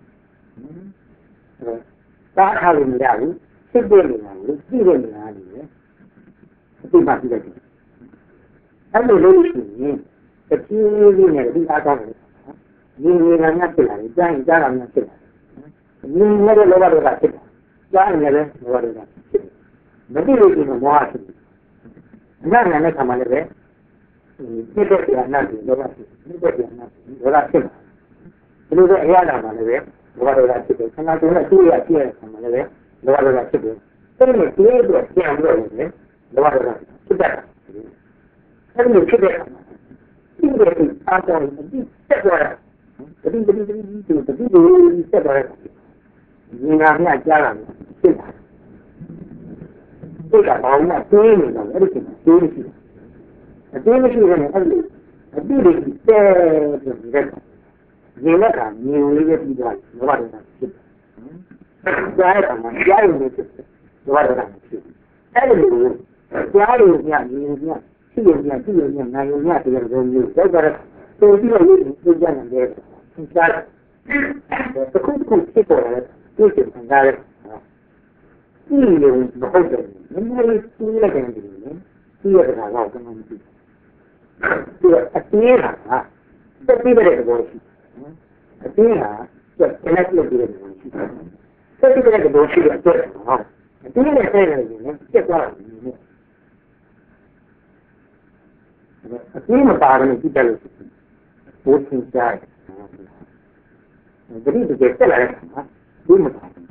ဘူးတားထားလို့မရဘူးဖြစ်တဲ့နေရာကိုသိတဲ့နေရာလေးပဲအသိမှသိတယ်အဲ့လိုလို့ရှိရင်တတိယနဲ့ဒီအားကောင်းတယ်ဒီနေရာနဲ့ဖြစ်လာတယ်ကြားရင်ကြားတာမျိုးဖြစ်လာတယ်ဒီနေရာလောဘတွေကဖြစ်လာကြားရင်လည်းလောဘတွေကဖြစ်မသိလို့ရှိရင်မောဟဖြစ်တယ်။နာနဲ့ခါမှလည်းပဲဖြစ်တဲ့ဉာဏ်နဲ့လောဘဖြစ်ဖြစ်တဲ့ဉာဏ်နဲ့ဒေါသဖြစ်တယ်။ဒီလိုပဲအရာလာမှလည်းပဲလောဘတွေကဖြစ်တယ်။ခန္ဓာကိုယ်နဲ့သူ့ရဖြစ်တဲ့ခါမှလည်းပဲလောဘတွေကဖြစ်တယ်။အဲ့ဒီလိုဒီလိုပြန်လို့လည်းလောဘတွေကဖြစ်တတ်တယ်။အဲ့ဒီလိုဖြစ်တဲ့အခါမှာဒီလိုအားကောင်းအတိတက်သွားတာတတိဆက်သွားတယ်ဒီငါမြကြားတာဖြစ်တာဒီကဘာမှတွေးနေတော့အဲ့ဒီတွေးမရှိအတွေးမရှိရင်အဲ့ဒီအတိတွေတဲပြီးဒီလက်ကမြင်လေးပဲပြီးသွားတယ်ဘာလို့လဲဖြစ်ကြားရမှာကြားရုံနဲ့ဖြစ်ဘာလို့လဲဖြစ်အဲ့ဒီလိုကြားရုံညမြင်ညရှိရုံညရှိရုံညနိုင်ရုံညတရားတော်မျိုးတော့ကြတော့ပြီးတော့ဒီကြနေတယ်ကြားတခုခုဖြစ်ပေါ်တယ်ဒီစံကြားတယ်ဒီလိုမဟုတ်တယ်မင်းလည်းသူ့လက်ကနေတယ်သူ့ရဲ့ကစားတော့ကျွန်တော်မသိဘူးသူအသေးကတက်ပြီးတဲ့ဘောရှိအသေးကကျန်တဲ့လုပ်ပြီးတဲ့ဘောရှိတက်ပြီးတဲ့ဘောရှိတဲ့အတွက်ဟုတ်အသေးနဲ့ဆဲနေတယ်နော်တက်သွားတယ် A team of Army people working side. The reason they tell us, team of Army.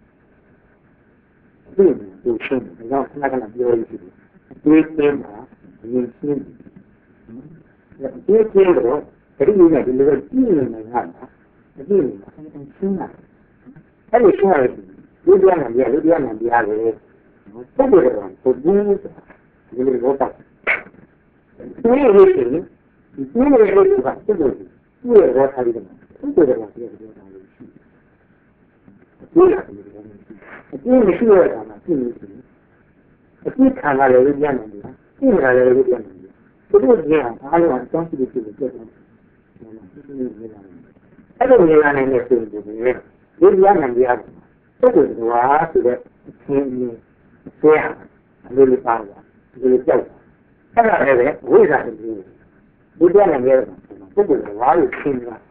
Team, you should not going to be able to do. They came up, you see. They came up, the reason I delivered team in my hand. The team, and sooner. That is sure. Ludian and the other. So good one, so good. You will go back. Everything, it's really good to have to do. You are what I did. You do what you do. A team is sure on a team. A team can have a Ludian and the team has a Ludian. So good, yeah, I want something to do with it. I don't need anything to do. Ludian and the other. So good, what to the team. Yeah, really power, really joke. I don't have it, we got to do it. We don't have it. So good, why you see that?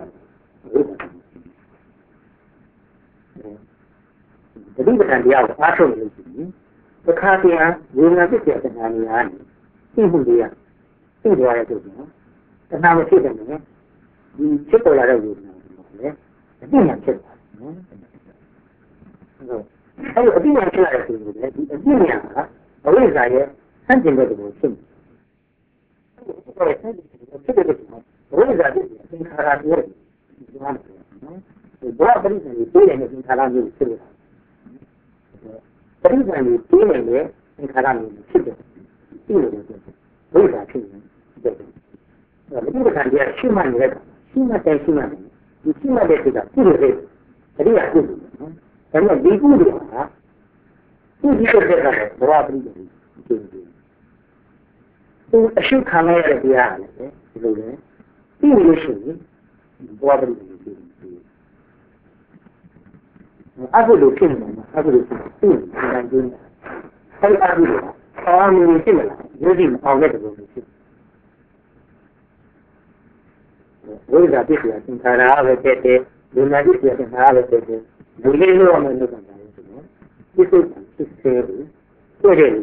The people can be out of actually. The Cartier will not be there in any army. People there. People are doing. And now we're sitting there. The people are doing it. The thing is, I think I'm sure I think that the Indian always I something that will change. Always I think Karate is one. The broad reason we feel in Karate is silver. The reason we feel in Karate is silver. Always I think that. The people can be a human level. Human and human. The human level is a full level. That is a good. And then they do that. Two people get that. Broadly. So a shoe can wear the eye. Usually, broadly. I will look in them. I will look in them. I will look all similar. Using all letters. What is that? I think I have a tete. You know, I have a tete. The little one is looking at this is stable. So really,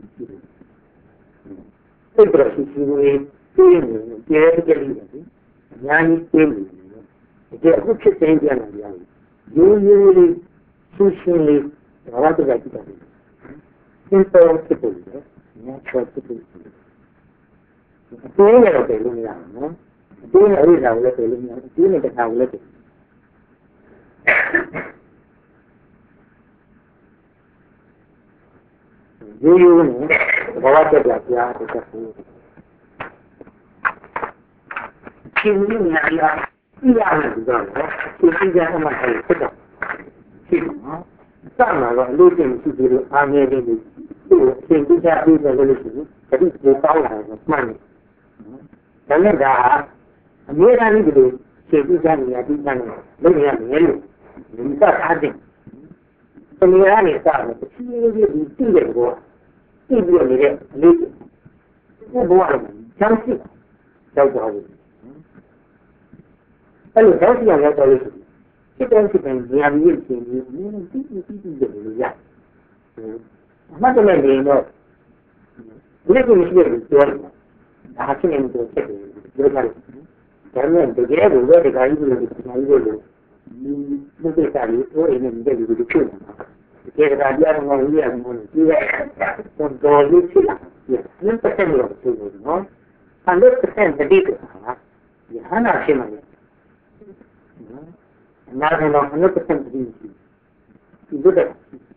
the brush is theoretically, Yanni stable. They are good to change and usually, socially, what is that? Simple, simple, natural, simple. Doing it okay, doing it, no? Doing it is our letter, doing it our letter. You know, what the black yard is a food. Killing Naya, young girl, she is a woman. Some are looking to the army, to think that is a religion, that is the power of money. And then there are a mere animal, she is a living at the end. In fact, I think. The Iran is done, but she is the war. She is the leader. The war, something. That's all. Well, that's the other solution. She tells you that we have used in you, yeah. Not only do you know, living is very important. The happening to the government, the guy who got the guy who is necessary or in a very good children. Because I don't know we are going to do that. So, yes, 100% of the children, no? 100% the people, yeah, I'm not sure. And now I know 100% the people. You do that.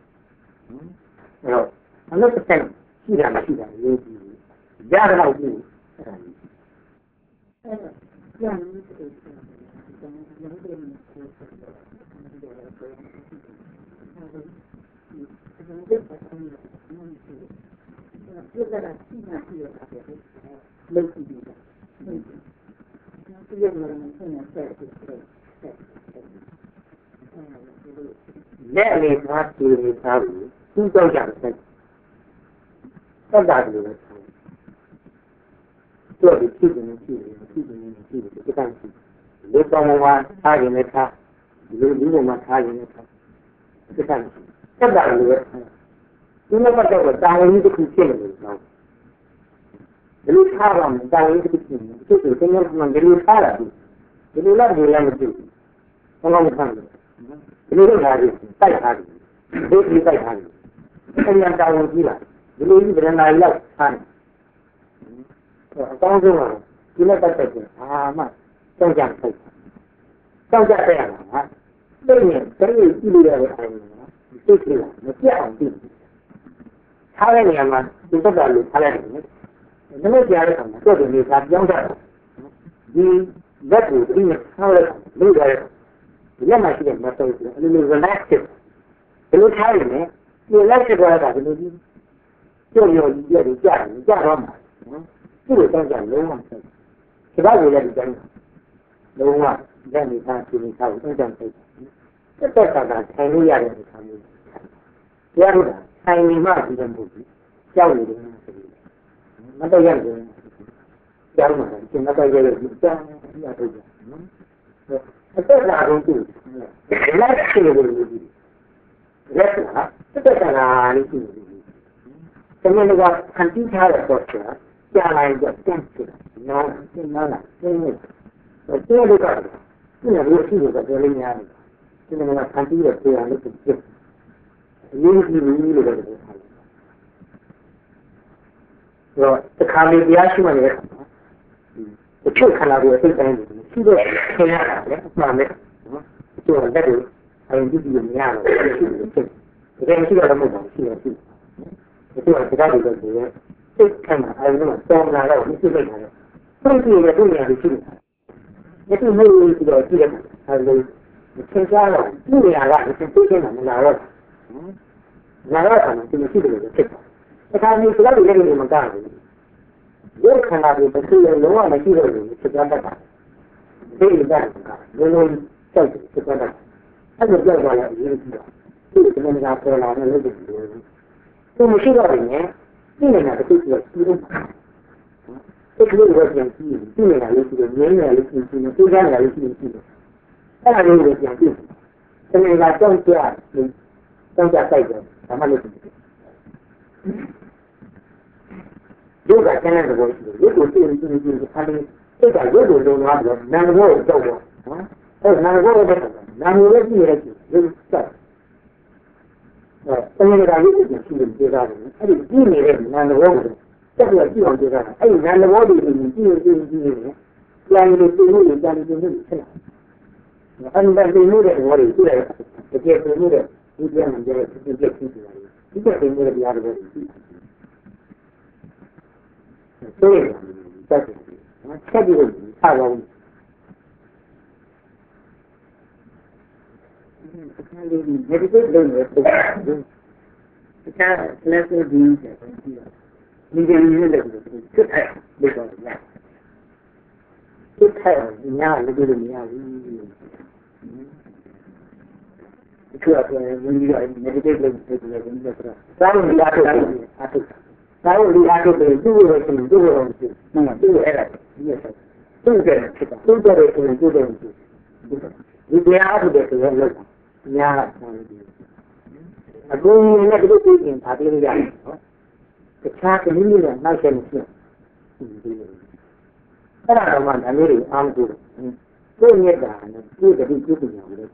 Well, 100% see that, you do. Yeah, Let me not to the family. Who don't get it? What does it? So the children, the country. They don't want having it. You don't want having it. The country. What does it? You know what they were down in the container now. ဒီလိုထားပါမယ်တာဝန်တစ်ခုရှိတယ်သူကတကယ်မှဒီလိုထားတာဒီလိုလားဒီလိုမသိဘူးဘာမှမခံဘူးဒီလိုလုပ်တာဒီတိုက်ထားတယ်ဒီလိုတိုက်ထားတယ်အဲ့ဒါတာဝန်ကြီးလားဒီလိုကြီးဗရဏာရောက်ထားတယ်အကောင်းဆုံးကဒီလက်တက်တဲ့အာမကြောက်ကြတယ်ကြောက်ကြတဲ့ရတာဟာသိရင်တကယ်ကြည့်လို့ရတဲ့အားလုံးနော်သိချင်လားမပြတ်အောင်ကြည့်ထားတဲ့နေရာမှာဒီဘက်ကလို့ထားလိုက်တယ်နည်းနည်းကြားတဲ့အခါမှာတော့ဒီနေတာပြောင်းကြတယ်ဒီဘက်ကိုဒီနဲ့ထားလိုက်လို့ရတယ်ဒီလက်မှာရှိတဲ့မတော်ဘူးအဲ့လို relax ဖြစ်ဒီလိုထားရင်လည်းဒီ relax ဖြစ်သွားတာဒီလိုကြီးကြောက်ရွံ့ကြီးကြတယ်ကြာတော့မှာနော်သူ့ကိုတောင်းကြလုံးဝဆက်ဒီဘက်ကိုလည်းဒီတိုင်းလုံးဝလက်နေသားသူနေတာကိုတောင်းကြဆက်တက်တာထိုင်လို့ရတဲ့အခါမျိုးကြားလို့ထိုင်နေမှဒီလိုမျိုးကြောက်နေတယ်ဆိုပြီးမတော့ရတယ်ကြောက်မှာကျင်တော့ရရဒီကြောက်ရတော့နော်အသက်လာတော့သူလက်ရှိနေလို့လက်ဟာတက်တာလေးရှိနေတယ်တမန်တော်ခံတိထားတဲ့တော့ကြာလာရင်တော့တန်းတယ်နော်သင်လားသင်နေတော့တဲလို့ကသူ့ရဲ့လို့ရှိတယ်ဆိုလေးများတယ်ဒီမှာခံတိရဲ့တရားလေးကိုပြည့်အရေးကြီးပြီလို့ပြောတယ်တော့တခါလေတရားရှိမှလည်းတချို့ခန္ဓာကိုယ်အသိတိုင်းရှိတော့ခင်ရတာလေအမှန်ပဲနော်ကျိုးလက်တွေအရင်ကြည့်ပြီးမရတော့ရှိတယ်ဖြစ်တကယ်ရှိရတော့မဟုတ်ဘူးရှိတယ်ရှိတယ်ဒီကတရားတွေတော့ဒီစိတ်ခံတာအဲဒီမှာတောင်းလာတော့မရှိလိုက်တာလေသူ့ကြည့်ရတဲ့နေရာတွေရှိတယ်ဒီလိုမျိုးပြီးတော့ကြည့်ရအဲဒီသင်ကြားတော့ဒီနေရာကဒီသိချင်တာမလားတော့လာတော့တယ်ဒီလိုရှိတယ်လို့ဖြစ်တယ်တခါမျိုးစကားတွေလည်းမကဘူးရုပ်ခန္ဓာတွေတစ်ခုလုံးဝမရှိတော့ဘူးဖြစ်သွားတတ်တာဒီလိုကလုံးလုံးကြောက်ဖြစ်သွားတတ်အဲ့လိုကြောက်သွားရင်အရေးကြီးတော့ဒီကနေ့ကပေါ်လာတဲ့လုပ်တယ်သူမရှိတော့ဘူးနဲ့ဒီနေ့ကတခုပြောပြီးတော့ဒီလိုပဲပြန်ကြည့်ဒီနေ့ကလည်းဒီလိုငြင်းရလို့ရှိရင်ဒီကနေ့ကလည်းရှိနေတယ်အဲ့ဒါလေးကိုပြန်ကြည့်ဒီနေ့ကကြောက်ကြတိုက်တယ်ဒါမှမဟုတ်ရုပ်ကကျန်တဲ့ဘောရှိတယ်ရုပ်ကိုသိနေခါလေးစိတ်ကရုပ်ကိုလုံသွားတော့နာမ်ဘောကိုကြောက်တော့နော်အဲ့နာမ်ဘောကိုနာမ်ဘောကိုကြည့်ရတဲ့ရုပ်စက်အဲ့ဒါကလေးကိုရှိနေကြတာအဲ့ဒီကြည့်နေတဲ့နာမ်ဘောကိုတက်ပြီးကြည့်အောင်ကြည့်တာအဲ့ဒီနာမ်ဘောကိုကြည့်နေပြန်လို့သိလို့ပြန်လို့ဖြစ်လာအဲ့ဒါသိလို့တဲ့ဘောတွေတွေ့တယ်တကယ်သိလို့တဲ့ဒီပြန်ကြည့်ဒီပြည့်ကြည့်တယ်ဒီကသိလို့တရားတွေဆိုရင်တက်ဆက်ပြီးထားပါဦးအခါလေးဒီ meditate လုပ်နေတယ်အခါလက်ကိုဒီတယ်ဒီကနေ့လည်းစစ်ထိုင်လုပ်တော့တယ်စစ်ထိုင်ညာလည်းလုပ်လို့မရဘူးဒီကဝင်ပြီးတော့ meditate လုပ်နေတယ်ဒီလိုဆိုတာသာလို့ရတော့တယ်အားထုတ်ဒါကိုဒီအားထုတ်တယ်သူ့ကိုရှိသူ့ကိုရှိမှန်သူ့အဲ့ဒါဒီရဆက်သူ့တဲ့ဖြစ်တာသူ့တဲ့ကိုသူ့တဲ့ဒီတရားထုတ်တယ်ဆိုတော့လောက်ညာကဆန်းတယ်အခုလည်းဒီလိုသိရင်ဒါပြေးလို့ရတယ်နော်တခြားကလေးတွေနောက်ဆက်မရှိဘူးအဲ့ဒါတော့မှဒါမျိုးတွေအားမကိုကိုယ့်ရဲ့တာနဲ့ကိုယ့်တတိပြုပညာကိုလည်း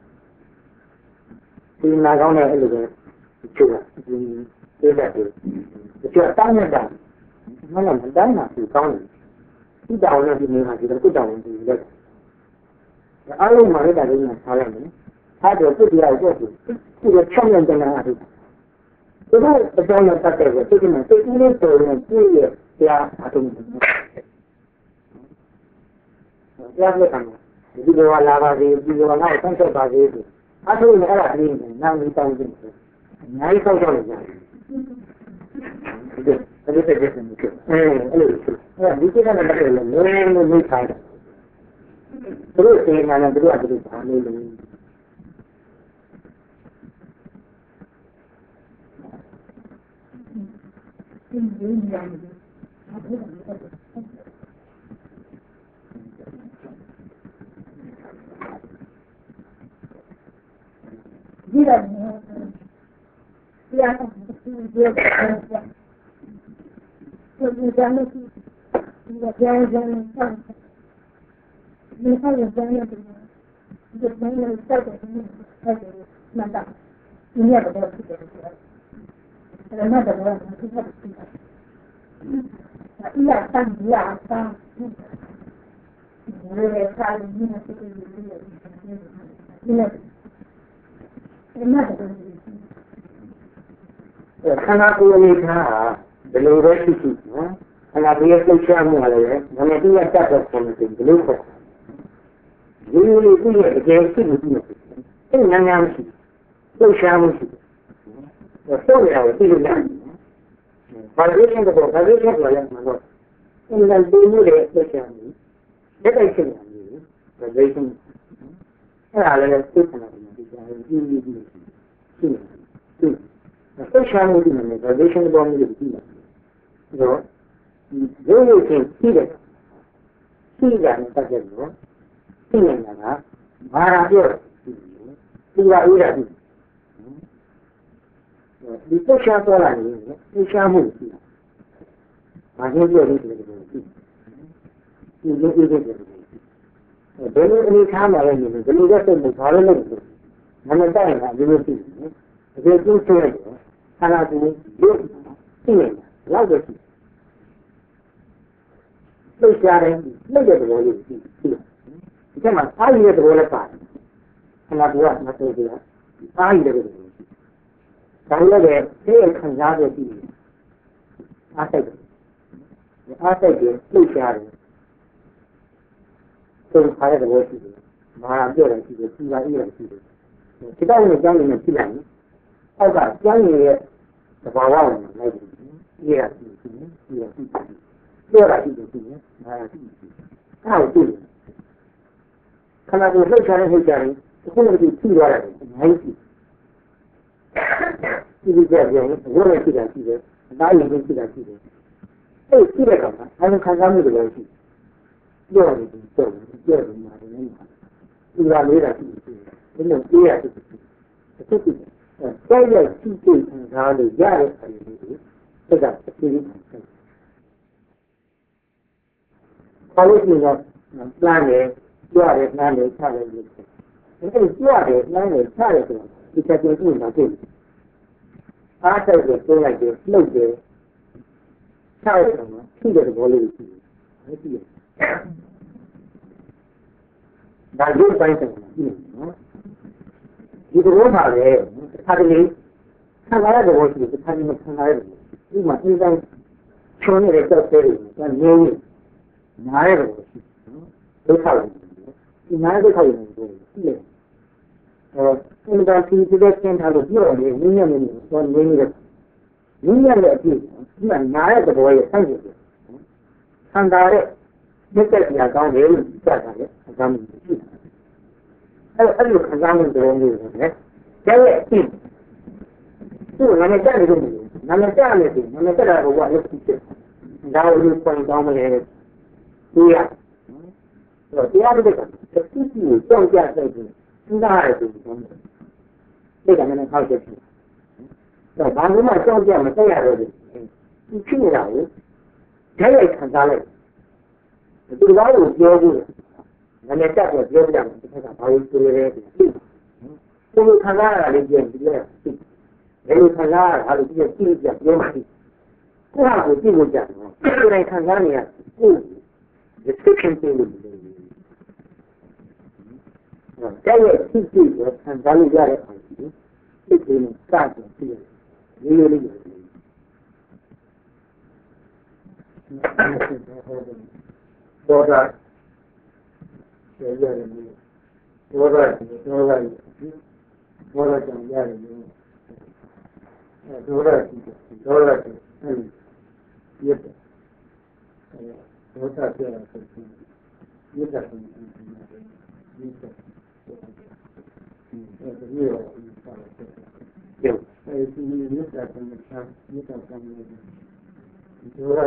ဒီနာကောင်းတဲ့အဲ့လိုပဲချိုးတာဒီအဲ့ဒါတွေကျတောင်းနေတာမလားမတိုင်းမှာသူကောင်းတယ်ဒီတောင်းနဲ့ဒီနေမှာဒီတော့တောင်းနေတယ်အားလုံးမှာလည်းဒါလေးနဲ့ထားလိုက်မယ်ထားတော့ပြည့်ရတော့သူကချောင်းနေတဲ့နာအတူဒီကအကြောင်းနဲ့ပတ်သက်ပြီးသူကလည်းသိနေတယ်ဆိုရင်ပြည့်ရတရားအတူတရားလက်ခံဒီလိုလာပါသေးဒီလိုငါ့ကိုဆက်ပါသေးတယ်အတူနဲ့အဲ့ဒါလေးနဲ့နာမည်တောင်းတယ်အများကြီးတောက်တော့တယ်အဲ့ဒီတစ်ချက်နဲ့အဲ့လိုဒီကိစ္စနဲ့ပတ်သက်လို့လည်းနေထိုင်တယ်သူတို့စေနာနဲ့သူတို့အတူပါနေတယ်ဒီတော့ဒီအရမ်းကိုဒီလိုပြောတယ် So we don't 我边上上，你看我边上这个，这边上再给你再给慢点，你也不要去别人说，这个慢点我们去他的地方，1、2、3、1、2、3，因为他因为这个因为慢点看他这个你看啊，这个有事情啊。ခန္ဓာကိုယ်ရဲ့လှုပ်ရှားမှုကလည်းနမတိကတတ်တဲ့ပုံစံကိုလို့ခေါ်တယ်။ဒီလိုလေးသူ့ရဲ့အကျဉ်းရှိမှုနဲ့အဲ့ငန်းငန်းရှိလှုပ်ရှားမှုရှိတယ်။ဆိုရအောင်သိလို့ရတယ်။ဘာလို့လဲတော့ဘာလို့လဲဆိုရင်မလို့အင်းလည်းဒီလိုလေးလှုပ်ရှားမှုလက်တိုက်ရှိနေတယ်။ဒါလေးရှိအဲ့ဒါလည်းသိခဏတယ်ဒီကြားကြီးကြီးရှိနေတယ်။လှုပ်ရှားမှုဒီမှာလည်းဒါလေးရှိတဲ့ပုံမျိုးကိုကြည့်လိုက်။တော့ရိုးရိုးချင်းရှိတယ်ရှိတယ်နဲ့ပတ်သက်လို့သိနေတာကဘာသာပြောတယ်ဒီပါဥရပြီဒီပုတ်ရှားသွားလာနေတယ်ပုတ်ရှားမှုရှိတာဘာလို့ပြောလဲဆိုတော့ဒီလိုအေးတယ်ဘယ်လိုအနေထားမှာလဲဒီလိုရက်စိတ်ကိုဘာလို့လဲဆိုမနတိုက်တာဒီလိုရှိတယ်တကယ်ကျိုးဆွဲတယ်ခန္ဓာကိုယ်ရုပ်သိနေတာလောက်ပဲရှိလှုပ်ရှားတယ်လှုပ်တဲ့သဘောလေးရှိတယ်ဒီကမှာအားရတဲ့သဘောလည်းပါတယ်ခန္ဓာကိုယ်ကမသိဘူးလားအားရတဲ့သဘောရှိဒါလည်းပဲသိရခံစားရရှိတယ်အားစိတ်တယ်လှုပ်ရှားတယ်သုံးခါတဲ့သဘောရှိတယ်မာရပြောတယ်ရှိတယ်စီပါအေးတယ်ရှိတယ်ဒီတော့လည်းကြောင်းနေနဲ့ဖြစ်လိုက်အောက်ကကြောင်းရဲ့သဘာဝကိုလိုက်တယ်အေးရရှိတယ်ပြောတာရှိတယ်ရှိတယ်မာရရှိတယ်အဲ့ဒါကိုသိတယ်ခန္ဓာကိုယ်လှုပ်ရှားတဲ့အခုလည်းဒီဖြီးသွားတယ်အများကြီးဒီကြပြန်ဝိရရှိတာရှိတယ်အသားရည်ရှိတာရှိတယ်အဲ့ရှိတဲ့ကောင်ကအဲခံစားမှုတွေလည်းရှိပြောတယ်ပြောတယ်မှာလည်းဒီကလေးတာရှိတယ်ဒီလိုပြေးရတယ်အခုဒီတဲ့ရဲ့ရှိတဲ့ခံစားလို့ရတဲ့အခါလေးတွေစက်ကအပြည့်ခံစားဘာလို့ဒီတော့ပလန်တယ်ကြွရတယ်နှမ်းတယ်ချတယ်လို့အဲ့ဒီကြွရတယ်နှမ်းတယ်ချတယ်ဆိုတော့ဒီချက်ချင်းကိုမှသိတယ်အားစိတ်ကိုတွန်းလိုက်တယ်လှုပ်တယ်ချရတယ်ဆိုတော့ဖြစ်တဲ့သဘောလေးရှိတယ်ဟုတ်ပြီဒါရုပ်ပိုင်းတယ်ရှိတယ်နော်ဒီသဘောပါလေတစ်ခါတလေခံရတဲ့သဘောရှိတယ်တစ်ခါတလေခံရတဲ့ဒီမှာအင်းတိုင်းချုံနေတဲ့ကြောက်တဲ့တွေငြိမ်းနားရတဲ့သဘောရှိဒုက္ခလည်းဒီနားဒုက္ခလည်းရှိတယ်အင်းတိုင်းဒီတဲ့ကျင်းထားလို့ပြောတယ်နင်းရနေတော့နင်းနေတယ်နင်းရတဲ့အဖြစ်ဒီမှာနားရတဲ့သဘောရဲ့ဆန့်ကျင်တယ်ဆန္ဒရဲ့မြတ်တရားကောင်းတယ်လို့ပြောတာလေအကြောင်းရှိတယ်အဲ့လိုခံစားမှုတွေမျိုးတွေနဲ့ကျဲရဲ့အဖြစ်သူ့နာမည်ကြားနေလို့နာမည်ကြားနေတယ်နာမည်ကြားတာကဘာလို့ဖြစ်ဒါကိုပုံကောင်းမလဲဒီရတော့တရားတွေကတော့သိကိုကြောက်ကြတဲ့သူစဉ်းစားရတယ်ဆိုတော့ဒီကနေ့ဟောက်ချက်တော့ဘာလို့မှကြောက်ကြမသိရတော့ဘူးဒီဖြစ်နေတာကိုဓာတ်ရိုက်ခံစားလိုက်သူကဘာလို့ပြောဘူးလဲနည်းတက်တော့ပြောပြတယ်ဒီကဘာလို့ပြောရဲဒီလိုခံစားရတာလေးပြန်ပြီးလဲဒီလိုခံစားရတာလို့ပြည့်ပြပြောမှကိုယ့်ဟာကိုကြည့်လို့ကြတယ်ကိုယ်တိုင်ခံစားနေရကို description ပေးလို့တဲ့ရဲ့ဖြစ်ကိုခံစားလို့ရတဲ့အခါဒီလိုစတင်ပြည့်လေးလေးဘောဓာကျေရတယ်ဘောဓာကြောင့်ရတယ်ဘောဓာအဲ့ရက်ဘောဓာပြောတာဆိုရက်တာဆိုဒီရောအဲဒီနေ့ရက်တာဆိုရက်တာဆိုဒီရော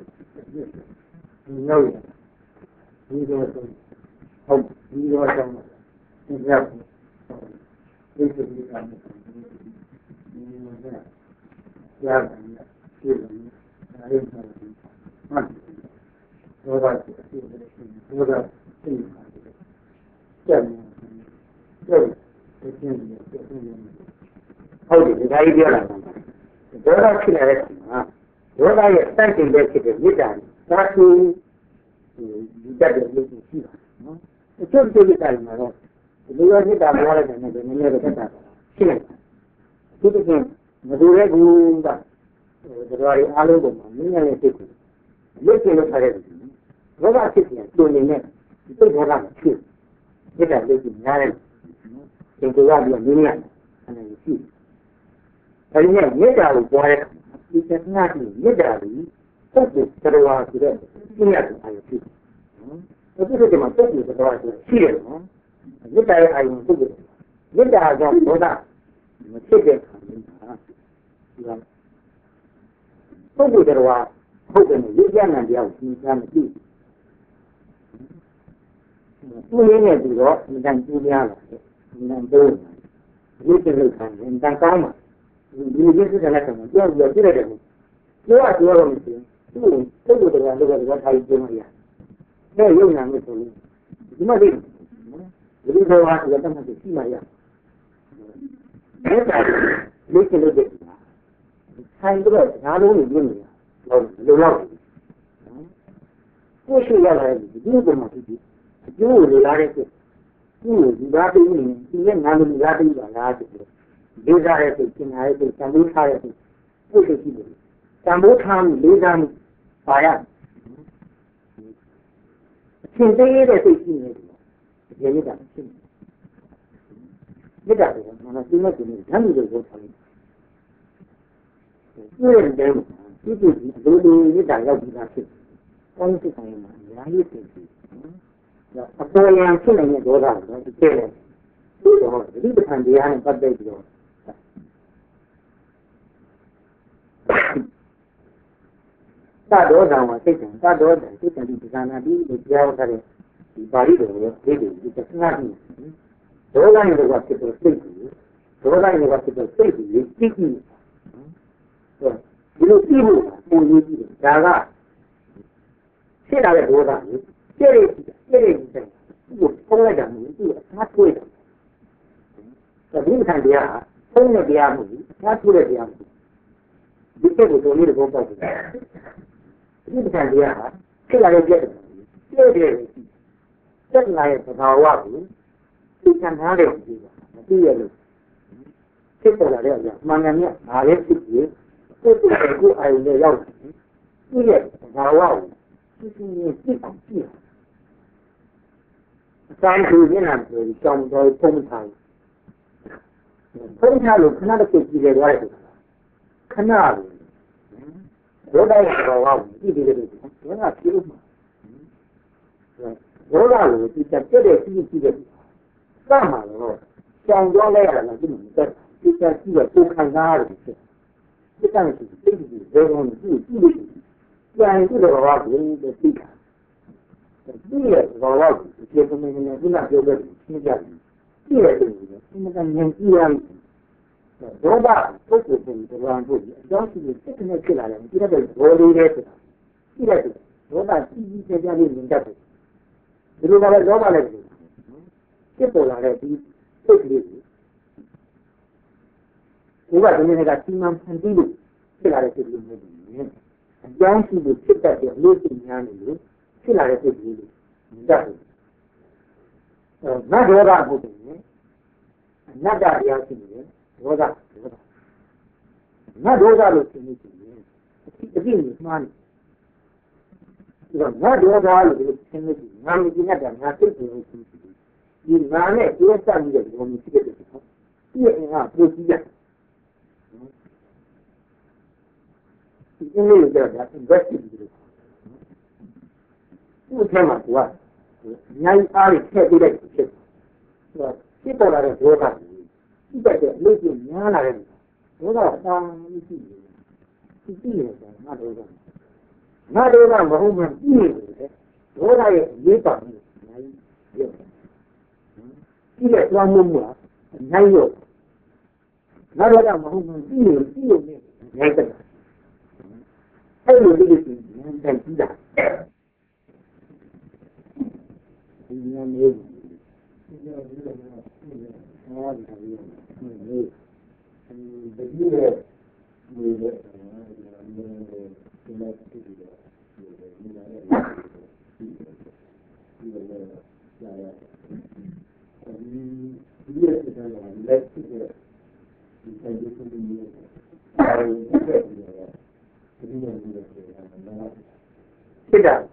ဒီရောက်ဒီတော့ဟုတ်ဒီတော့ဆောင်ဒီရောက်ဒီလိုဒီကနေ့ဒီမှာရတယ်ဒီလိုအဲ့ဒါမှဒေါသဖြစ်တယ်ဒေါသသိနေတာကြက်နေတယ်ကြက်နေတယ်ဟုတ်တယ်ဒီတိုင်းပြောတာဒေါသဖြစ်လာတဲ့အခါဒေါသရဲ့စတင်တဲ့ဖြစ်တဲ့မေတ္တာသာသူဒီတတ်တဲ့လူရှိတာနော်အကျိုးပြုတဲ့တိုင်မှာတော့ဒီလိုမေတ္တာပြောလိုက်တယ်နည်းနည်းတော့တတ်တာရှိတယ်ဒီတစ်ချိန်မတူတဲ့ကူကတရားတွေအားလုံးကိုမြင်ရတဲ့စိတ်ကိုလက်ကျလို့ထားတဲ့ဘောဂဖြစ်ပြန်တွင်နေတဲ့ဒီစိတ်ဘောဂကဖြစ်မေတ္တာလေးကြီးများတဲ့သင်္ကေတပြီးမြင်ရတယ်အဲ့ဒါရှိအဲဒီနဲ့မေတ္တာကိုပွားတဲ့ဒီသစ္စာကြီးမေတ္တာကြီးသက်သေတရားဆိုတဲ့သိရတယ်အဲ့ဒါဖြစ်နော်ဒီလိုတည်းမှာသက်သေတရားဆိုရှိတယ်နော်မေတ္တာရဲ့အာရုံပုဂ္ဂိုလ်မေတ္တာကြောင့်ဘောဂမဖြစ်တဲ့အခါမှာဒီကပုဂ္ဂိုလ်တရားဟုတ်တယ်ရေကျမ်းတရားကိုသင်ကြားမကြည့်ဘူးသူရင်းနဲ့ပြီးတော့ဒီတန်ကျူးများလာတယ်ဒီတန်တိုးဒီကျလို့ခံတယ်တန်ကောင်းမှာဒီလိုဖြစ်တဲ့လက်ဆောင်ကိုကြောက်ပြီးပြည့်ရတယ်ကိုပြောတော့မရှိဘူးသူပုဂ္ဂိုလ်တရားလောကထိုင်ကျင်းမရတဲ့ရုံနာမျိုးဆိုလို့ဒီမှာဒီလိုတော့ဟာကတည်းကရှိမှရအဲ့ဒါလေးကျလို့တဲ့ဆိုင်တော့ဓာတ်လုံးကိုပြင်းနေတာလုံးလောက်ကိုရှိရလာတယ်ဒီလိုမှဖြစ်ပြီးအကျိုးကိုလာတဲ့စိတ်သူ့ကိုဒီသားပြီးနေဒီရဲ့နာမည်သားပြီးပါလားဆိုတော့လေးစားတဲ့စိတ်ကျင်လာတဲ့စိတ်တန်ဖိုးထားတဲ့စိတ်ကိုရှိရှိတယ်တန်ဖိုးထားမှုလေးစားမှုပါရအချင်းသေးတဲ့စိတ်ရှိနေတယ်ဒီနေ့ကဖြစ်နေမေတ္တာကိုမနစိမ့်တဲ့ဓာတ်မျိုးကိုထားလိုက်ပြည့်တယ်ဒီလိုလိုမေတ္တာရောက်ပြီးသားဖြစ်ကောင်းတဲ့ဆိုင်မှာအများကြီးဖြစ်ပြီးအပေါ်ယံဖြစ်နေတဲ့ဒေါသကိုဒီကျဲတယ်ဒီတော့ဒီပဋ္ဌာန်းတရားနဲ့ပတ်သက်ပြီးတော့သဒေါသဝစိတ်တံသဒေါသစိတ်တံဒီပဇာနာတိလို့ပြောထားတဲ့ဒီပါဠိတော်ရဲ့ဒီလိုဒီသနာတိဒေါသနဲ့တော့ဖြစ်တဲ့စိတ်ကိုဒေါသနဲ့တော့ဖြစ်တဲ့စိတ်ကိုသိကြည့်ဒီလိုကြည့်ဖို့ပုံရင်းကြည့်တယ်ဒါကဖြစ်လာတဲ့ဒေါသကိုကြည့်တယ်ဒီကိုပုံလိုက်တာမျိုးသူ့အသာထွေးတယ်ဒီခံတရားပုံနဲ့တရားမဟုတ်ဘူးအသာထွေးတဲ့တရားမဟုတ်ဘူးဒီကိစ္စကိုတော်လေးတော့ပေါ့တယ်ဒီခံတရားဟာဖြစ်လာတဲ့ကြက်တယ်တက်လာတဲ့သဘာဝကိုသိခံထားတယ်ကြည့်ပါမသိရလို့ဖြစ်ပေါ်လာတဲ့အရာမှန်ကန်မြတ်ဒါလည်းဖြစ်ပြီးကိုယ့်ကိုယ်အာရုံနဲ့ရောက်တယ်ဒီရဲ့သဘာဝကိုသိအောင်ကြည့်အတိုင်းသူမျက်နှာကိုကြောင်တော်ဖုံးထားဖုံးထားလို့ခဏတစ်ခုကြည့်ရသွားတယ်ခဏလို့ဒေါသရဲ့ဘောကကြည့်ပြီးတယ်ဘယ်ကပြေလို့ဒေါသကိုဒီတက်တဲ့ကြည့်တယ်စမှာတော့ကြောင်သွားလိုက်ရတာလည်းဒီမှာတက်ဒီတက်ကြည့်တော့ကိုခံစားရတယ်ဖြစ်ဒီကနေ့သိပြီးဇေယျကိုကြည့်လို့ပြန်ကြည့်တော့ဘာကိုသိတာဒီရဲ့ဘောကဒီကနေ့နဲ့ဒီမှာပြောခဲ့တယ်ရှင်းကြတယ်ဒီရဲ့ဒီကနေ့ဉာဏ်ကြည့်ရမယ်ဒေါသပုဂ္ဂိုလ်ကိုတရားဖို့အကြောင်းရှိတဲ့စိတ်နဲ့ဖြစ်လာတယ်ဒီတဲ့ဘောလေးလေးဆိုတာဒီတဲ့ဒေါသကြီးကြီးကျယ်ကျယ်လေးမြင်တတ်တယ်ဒီလိုပါပဲဒေါသလည်းဖြစ်ပေါ်လာတဲ့ဒီစိတ်ကလေးကိုဘုရားဒီနေ့ကစီမံဖန်တီးလို့ဖြစ်လာတဲ့စိတ်ကလေးမျိုးအကြောင်းရှိလို့ဖြစ်တတ်တဲ့လူစိတ်များနေလို့ဖြစ်လာတဲ့စိတ်ကလေးတွေမြင်တတ်တယ်နတ်ဒေါသဘုရားနဲ့အနတ္တတရားရှိနေတယ်ဒေါသနတ်ဒေါသလို့ရှင်းနေတယ်အပြည့်နဲ့မှားနေဒီတော့နတ်ဒေါသလို့ရှင်းနေတယ်ငါမကြည့်တဲ့ငါစိတ်ကိုရှင်းနေတယ်ဒီငါနဲ့ပြောစမ်းနေတဲ့ဘုံမျိုးဖြစ်တဲ့ဒီအင်ဟာပိုကြည့်ရဒီအင်းလေးကဒါ investigate လို့သူ့ထဲမှာသူကအများကြီးအားဖြည့်ထည့်ပေးလိုက်ဖြစ်တယ်ဖြစ်ပေါ်လာတဲ့ဒေါသဒီတဲ့လူကြီးများလာတဲ့ဒေါသတောင်းမရှိဘူးဒီကြည့်ရတယ်ငါဒေါသမဟုတ်မှကြည့်နေတယ်ဒေါသရဲ့ရေးပါမှုအများကြီးရုပ်ကြည့်ရသွားမှုကအများကြီးရုပ်ငါဒေါသမဟုတ်မှကြည့်လို့နဲ့နိုင်တယ်အဲ့လိုလေးကိုဉာဏ်တန်ကြည့်တာများနေဘူးဒီလိုမျိုးဟာဒါရီနေတတိယနေတဲ့ဒီလိုတည်တယ်ဒီလိုလည်းလာရတယ်ဒီရဲ့စကားကလက်ရှိတဲ့ဒီဆိုင်ဒီကိုမြင်တယ်အဲဒီလိုမျိုးဖြစ်တာ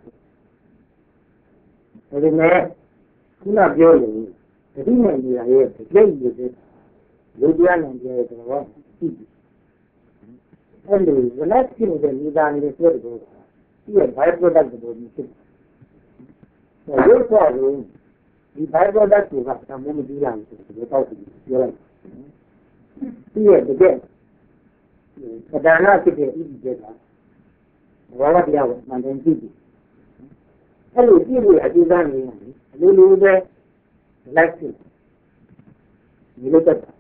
ဒါပေမဲ့ခုနပြောရင်တတိယနေရာရဲ့ကြိတ်ရတဲ့လူပြနိုင်တဲ့တော့ရှိတယ်အဲ့ဒီဝလက်ဖြစ်နေတဲ့နေသားတွေပြောတဲ့ဒီရဲ့ by product ကိုမြင်ဖြစ်တယ်ရုပ်ပေါ်လို့ဒီ by product ကတမ်းမကြည့်ရဘူးဆိုတော့ပြောလိုက်ဒီရဲ့တကယ်ပဒါနဖြစ်တဲ့ဤဒီကဘာဝတရားကိုမှန်တယ်ကြည့်တယ်အဲ့လိုကြည့်လို့အကျိုးသားနေတယ်အလိုလိုပဲလိုက်ဖြစ်ဒီလိုတက်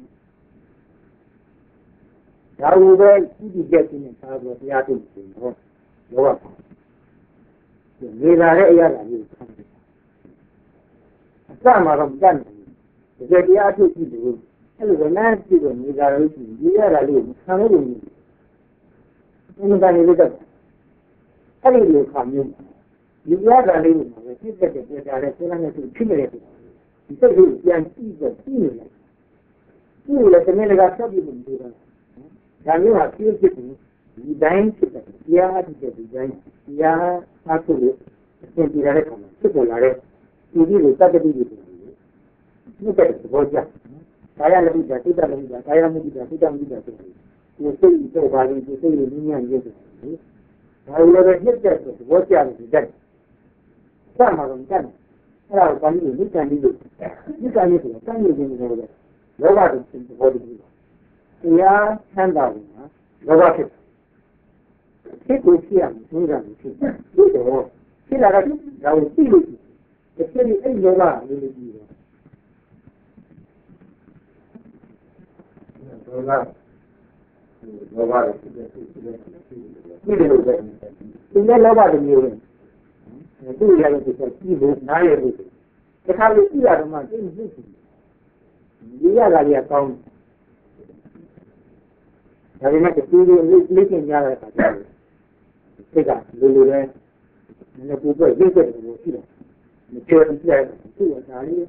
ဒါဝပဲဤဒီကချင်းနဲ့သာတော့တရားထုတ်တယ်ဟောလောကနေလာတဲ့အရာကြီးဆန်းတယ်အစမှာတော့တတ်တယ်တကယ်တရားထုတ်ကြည့်လို့အဲ့လိုကနားကြည့်တော့နေလာလို့ရှိရင်ဒီရတာလေးဆန်းလို့နေတယ်ဒီမှာနေလို့တက်အဲ့ဒီလိုခါမျိုးဒီရတာလေးကိုပဲပြည့်တဲ့ပြည့်တာလေးစဉ်းစားနေသူဖြစ်နေတယ်ဒီစိတ်ကိုပြန်ကြည့်တော့ကြည့်နေတယ်ကြည့်လို့တမင်ကဆက်ပြီးနေတယ်ဒါမျိုးဟာပြည့်ဖြစ်ပြီးဒီတိုင်းဖြစ်တယ်တရားအထုတ်တဲ့ဒီတိုင်းတရားအထုတ်လို့အစဉ်ပြေတဲ့ခါမှာဖြစ်ပေါ်လာတဲ့ဒီလိုတတ္တိတွေဒီတဲ့သဘောကျကာယလည်းဒါစိတ်လည်းဒါကာယမှုဒါစိတ်မှုဒါဆိုဒီစိတ်တော့ပါလို့ဒီစိတ်ကိုညဉ့်ညံ့ရေးတယ်ဒါလည်းပဲဖြစ်တဲ့သဘောကျတယ်ဒီတဲ့စမှာတော့တတ်တယ်အဲ့ဒါကိုဘာလို့ဒီကံလေးလို့ဒီကံလေးဆိုတာတန်ရည်ခြင်းတွေပဲလောဘတွေသဘောတည်းတရားချမ်းသာတယ်နော်လောဘဖြစ်ဖြစ်ကိုဖြစ်ရမယ်စဉ်းစားလို့ဖြစ်ဒီတော့ဖြစ်လာတော့ဒါကိုသိလို့တစ်ချက်အဲ့လောဘလေးလေးကြီးတယ်လောဘဖြစ်တဲ့ဖြစ်တယ်လို့ပဲဒီနဲ့လောဘတွေမျိုးတယ်သူ့ရတဲ့စိတ်ကြည့်ဖို့နားရလို့တခါလို့ကြည့်ရတော့မှသိနေပြီဒီရတာကြီးကောင်းဒါပေမဲ့တူတူလေးကျင်ကြတဲ့အခါကျတော့စိတ်ကလိုလိုပဲလည်းကိုယ်ကရိတ်တဲ့လိုရှိတယ်မကျော်ပြည့်သူ့အစားလေး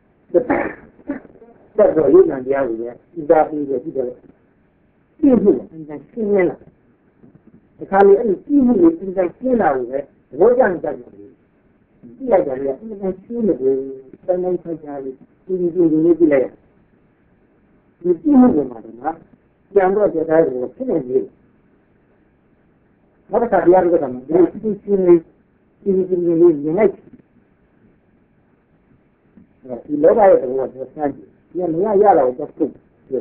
တက်တော့ရုပ်ဉာဏ်တရားကိုလည်းဤသာပြီးကြည့်တယ်ကြည့်ဖို့အင်းရှင်းနေတာတခါလေအဲ့ဒီကြည့်မှုကိုအင်းရှင်းလာလို့ပဲဘောကြံကြတယ်ကြည့်လိုက်ကြတယ်အင်းရှင်းတယ်တန်းတန်းထိုင်ကြတယ်ဒီလေးကြည့်လိုက်ဒီကြည့်မှုကမှတော့ကျန်တော့တရားကိုဖြစ်နေပြီဘာသာတရားတွေကမှဒီရှင်းလေးဒီနေလိုက်ဒီလောကရဲ့ဘောကဆန်းဒီမရရတော့တော့ဖြစ်တယ်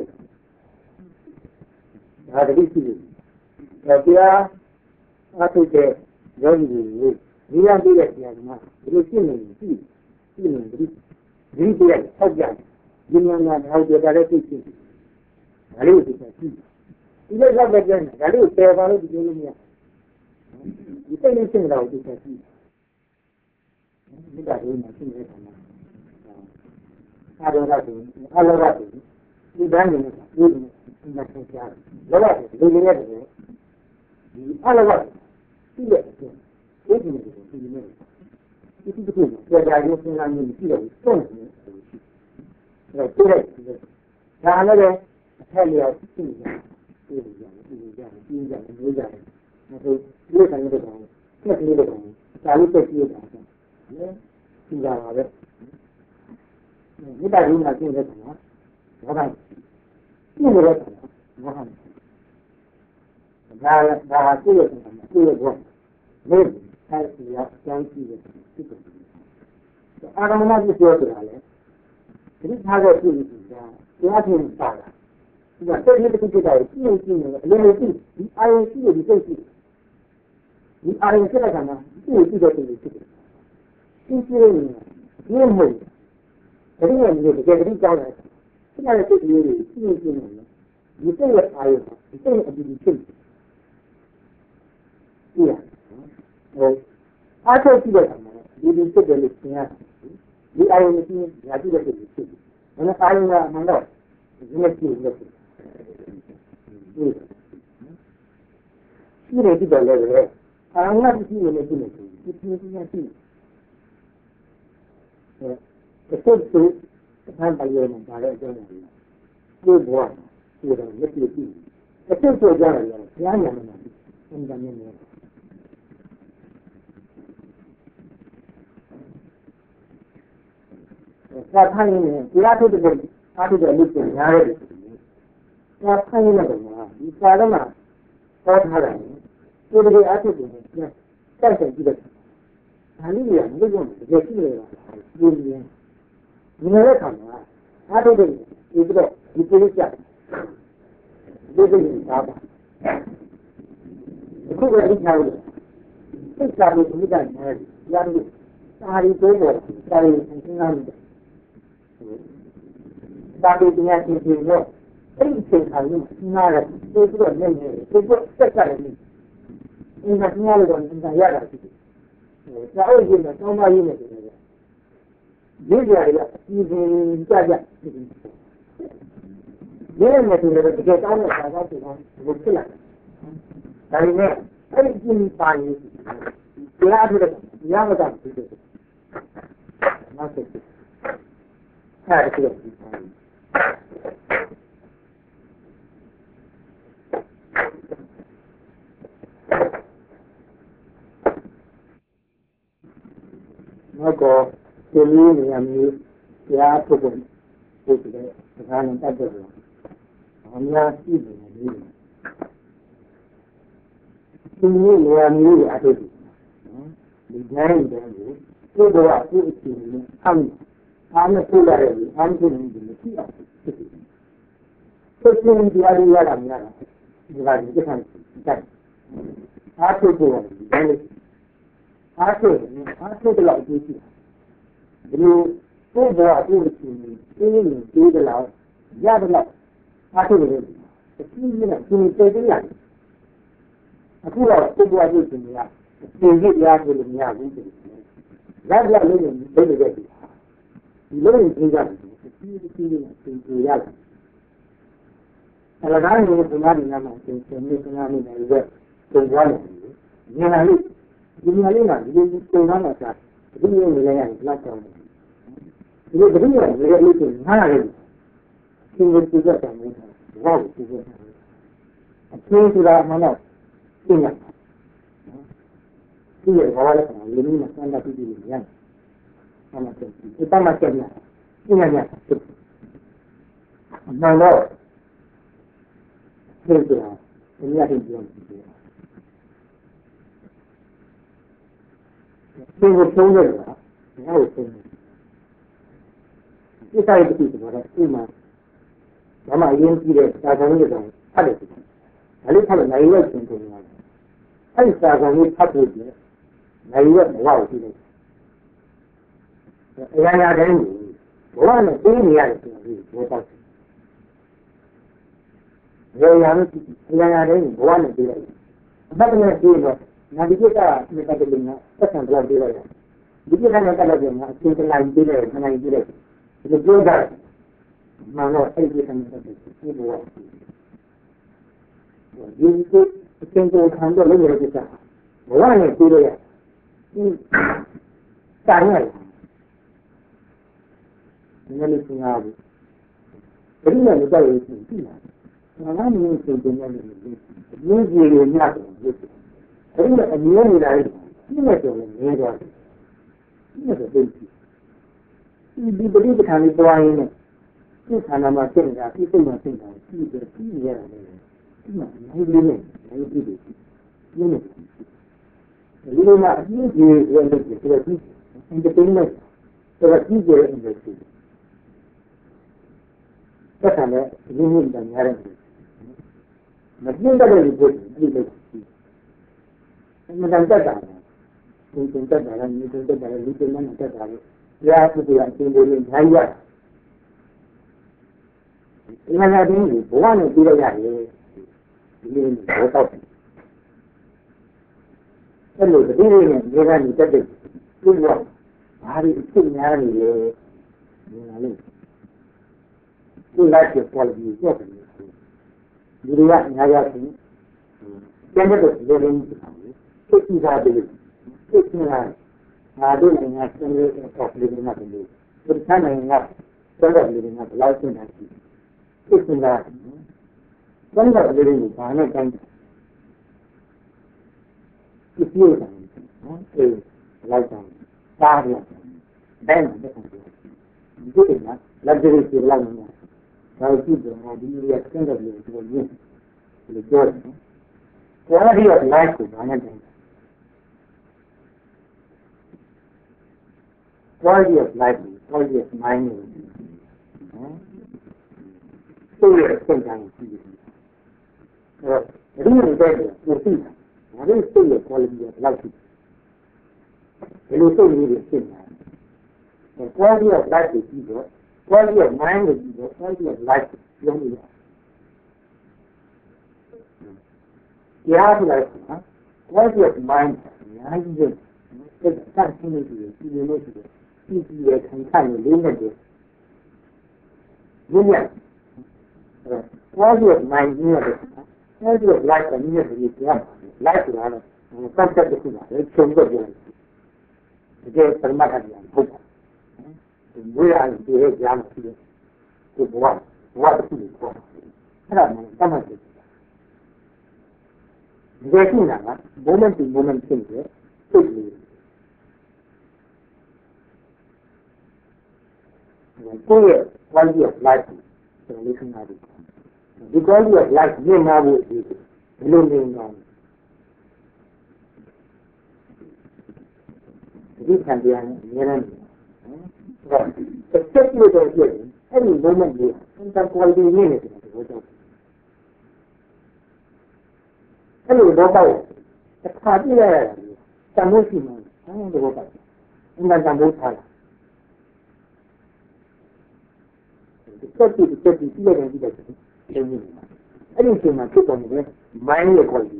ဒါတတိရှိတယ်တရားအထုတ်တဲ့ယောဂီတွေဒီရပြည့်တဲ့တရားကမှဒီလိုရှင်းနေပြီရှင်းနေပြီဒီတရားဆောက်ကြဒီဉာဏ်ကဟောတရားလည်းသိရှိဒါလေးကိုသိရှိဒီလိုဆောက်တဲ့ဉာဏ်ဒါလေးကိုပယ်ပါလို့ဒီလိုမျိုးဒီစိတ်နဲ့ရှင်းတာကိုသိရှိဒီကတည်းကရှင်းနေတဲ့ခါမှာအားလုံးကဒီတိုင်းနေဒီမဆင်ကြလောဘဒီလိုနဲ့ဒီအလောဘဒီရဲ့ဒီဒီနေဒီနေဒီဒီကိုကြာရုံးလာနေပြီတော့တွန်းနေတယ်ဆိုတော့ဒါလည်းအထက်လျောက်သိတယ်ဒီလိုကြတယ်ဒီလိုကြတယ်ဒီဆိုင်တဲ့ကောင်ကက်လေးတဲ့ကောင်ဒါလေးတက်ကြည့်တာဆိုဒီလာပါပဲဒီတာရင်းမှာကျင်းတဲ့ကောင်ဘာသာကျင်းတဲ့ကောင်ဘာသာဒါကျင်းတဲ့ကောင်ကျင်းတဲ့ကောင်လေအဲဒီအကြောင်းကြည့်တဲ့ဖြစ်တယ်အာရမဏကြီးပြောတာလေဒီထားတဲ့ကြည့်နေတာတရားထင်ပါလားဒီကတည်းကတည်းကကြည့်နေအလုံးလေးကြည့်ဒီအာရုံကြည့်ဒီစိတ်ကြည့်ဒီအာရုံစိတ်ကမှကြည့်တဲ့ကြည့်ဖြစ်တယ်ရှင်းရှင်းလေးဒီမဟုတ်တကယ်ကြီးတကယ်ကြီးကြောင်းတယ်ဒီကလည်းစိတ်ကြီးတွေရှင်းရှင်းနေတယ်ဒီစိတ်ရဲ့အာရုံဒီစိတ်ရဲ့အတူတူဖြစ်တယ်ဟိုအားထုတ်ကြည့်တဲ့အခါမှာဒီစိတ်တွေလို့သင်ရတယ်ဒီအယုံကြီးညာကြည့်တဲ့ဖြစ်ဖြစ်ဘယ်နဲ့အာယုံကမှန်တော့ဒီနေ့ကြည့်လို့ရှိတယ်ဒီတော့လည်းအာယုံကကြည့်နေတယ်ကြည့်နေတယ်ဒီကြည့်ကြည့်တစ်ခုတစ်ခါတည်းနဲ့ဒါလည်းအကျဉ်းရတယ်ဒီဘောဒီတော့လက်ပြကြည့်တစ်ခုဆိုကြတယ်ကြားနေမှာအင်တာနက်နဲ့သာထိုင်နေတရားထုတ်တဲ့အားထုတ်တဲ့အလုပ်ကိုညားရတယ်သာထိုင်နေတယ်မှာဒီစာရမှာဟောထားတယ်ဒီလိုအားထုတ်တယ်ပြန်စိုက်ဆိုင်ကြည့်တယ်ဒါလေးကမလို့တကယ်ရှိနေတာဒီလိုဒီနေ့ခါမှာအားထုတ်တယ်ဒီတော့ဒီပြည့်ချက်ဒီလိုသာပါအခုကဒီချာလို့စိတ်စာလို့ဒီတိုင်းနဲ့ရတယ်စာရီတိုးပေါ်စာရီသင်္ကန်းလို့ဒါပေမဲ့ဒီလိုအဲ့ဒီစိတ်ထားလို့နားရတယ်ဒီလိုနဲ့နေဒီလိုစက်ကြတယ်ဒီမှာညားလို့တော့သင်ရတာရှိတယ်။စာအုပ်ကြီးနဲ့တောင်းပါရေးနဲ့ဒီကြရဒီကြကြဒီနဲ့ဒီလိုတကယ်တောင်းတဲ့စာသားတွေကိုဘယ်ဖြစ်လာဒါပေမဲ့အဲ့ဒီကြီးပါရင်တရားထုတ်တဲ့တရားမကဘူးတဲ့နောက်ဆက်အဲ့ဒါကိုနောက်တော့ဒီလိုနေရာမျိုးတရားထုတ်ဖို့ပို့တယ်ဒါကလည်းတတ်တယ်အများကြီးတယ်လေဒီလိုနေရာမျိုးအထုတ်တယ်နော်ဒီတိုင်းတိုင်းကိုဘုရားသူ့အချင်းနဲ့အားနဲ့ပို့ရတယ်အားကိုလည်းဒီလိုဖြစ်အောင်ဖြစ်တယ်ဆက်ရှင်တရားရရတာများတာဒီကဒီကံတက်အားထုတ်ဖို့တယ်အားထုတ်တယ်လို့ပြောကြည့်ဒီလိုဘုရားသူ့အချင်းနဲ့ဒီလိုလောက်ရတယ်လို့အားထုတ်တယ်အချင်းနဲ့ဒီတေးတယ်ရတယ်အခုတော့ဘုရားသူ့အချင်းကဒီကြီးရားကိုလည်းမရဘူးတဲ့လက်လက်လေးနဲ့ပြည့်နေတဲ့ဒီလိုရင်ကြည့်ကြတယ်ဒီနဲ့သင်ရတယ်အဲ့ဒါကလည်းဘုရားနေရာမှာသင်နေကနာနေတယ်ပဲသင်ကြတယ်ဉာဏ်လေးဒီဉာဏ်လေးကဒီလိုသင်ရမှာစားဒီလိုနေလိုက်ရင်လောက်တော့ဒီလိုတတိယရေလေးကိုနားရတယ်သင်ကိုကြည့်ကြတယ်ဘာလို့ကြည့်ကြတယ်အချင်းဆိုတာမှတော့သိရဒီရောလည်းလူမျိုးနဲ့ဆန္ဒပြည့်နေရတယ်။အမှန်တကယ်ဒီတမတ်ကျညာပြညာညာမှန်တော့ဒီလိုဒီနေ့အပြင်ပြောနေတယ်။ဒီကိုသုံးရတယ်လား။ဘာလို့သုံးလဲ။ဒီစားရတဲ့ဒီကတော့ဥမာဘာမှအရင်ကြည့်တဲ့စာဆောင်တွေတော့ဖတ်တယ်။ဒါလေးဖတ်လို့နိုင်လို့သင်တယ်။အဲ့ဒီစာဆောင်လေးဖတ်ဖို့လေနိုင်ရဘဝကိုကြည့်လိုက်အရာရာတိုင်းဘဝနဲ့သိနေရတယ်ဆိုပြီးဘောပေါက်တယ်အရာရာတိုင်းဘဝနဲ့သိလိုက်အပတ်နဲ့သိတော့ငါဒီကိစ္စနဲ့ပတ်သက်လို့ငါသက်ဆိုင်ပြောပြလိုက်တယ်ဒီကိစ္စနဲ့ပတ်သက်လို့ငါအချင်းချင်းလိုက်ပြီးတယ်ခဏကြီးပြီးတယ်ဒီလိုပြောတာမှန်တော့အဲ့ဒီကိစ္စနဲ့ပတ်သက်ပြီးဘဝဒီကိအချင်းချင်းခံတော့လည်းရတဲ့ကိစ္စဘဝနဲ့သိလို့ရတာရတယ်နည်းနည်းစဉ်းစားဘူးဘယ်လိုလဲတော့ရေးကြည့်ပြီလားငါလည်းမျိုးစဉ်းနေတယ်လို့မျိုးကြီးတွေညတ်တယ်အဲ့ဒီအမျိုးနေတာကြီးနေတယ်လည်းနေတော့ဒီလိုပဲဒီပရိပဌာန်လေးတွားရင်းနဲ့ဒီဌာနမှာသိနေတာဒီစိတ်မှာသိနေတာဒီလိုပြီးရတယ်ဒီမှာနိုင်လေးနဲ့နိုင်ပြီးတယ်ဒီလိုဒီလိုမှအပြည့်ကြီးရတဲ့ဒီလိုပြီး independent ဆိုတာကြီးကျယ်တဲ့ industry သက်ဆိုင်တဲ့လူမှုတန်များတဲ့မပြင်းတဲ့လူတွေဒီလိုအမှန်တန်တက်တာဒီတင်တက်တာလည်းဒီတင်တက်တာလည်းလူတွေနဲ့တက်တာလေတရားသူတွေအချင်းတွေနဲ့ညာရဒီမှာလည်းဒီဘဝနဲ့ပြီးရရတယ်ဒီလိုဘောတော့အဲ့လိုတတိယနဲ့ဒီကနေတက်တဲ့သူက Hari itu nyari le, nyari. Itulah sesuatu itu. Dirinya nyari sini. Jangan tu lepas itu tidak boleh. Itu ada yang sendiri operasi nak boleh. Bersama yang sendiri boleh nak langsung nanti. Itu tidak. Sendiri boleh ni mana kan? Itu kan. Langsung. Sahaya. Dan itu kan. Luxury sirlawan. Kalau itu dia sendiri boleh. Boleh. Quality of life is anything. Quality of life is quality of mind. So you are sometimes really better to see. What is the quality of life? You also need to see that. The quality of life is either, quality of mind is either, quality of life is only that. Yeah, like quality of mind. I just continue to can limit quality of mind quality of life and life concept it's so good. Again, hope. We are the young people to what to do. Getting that moment to moment things quickly. The quality of life is listen at it. The quality of life may not be illuminating. This can be an enemy. Especially the hearing, any moment here, in some quality unity. Hello, Doctor. The party is Samuel. I am the Doctor. In the Samuel. The 30 anything I put on there, mind quality.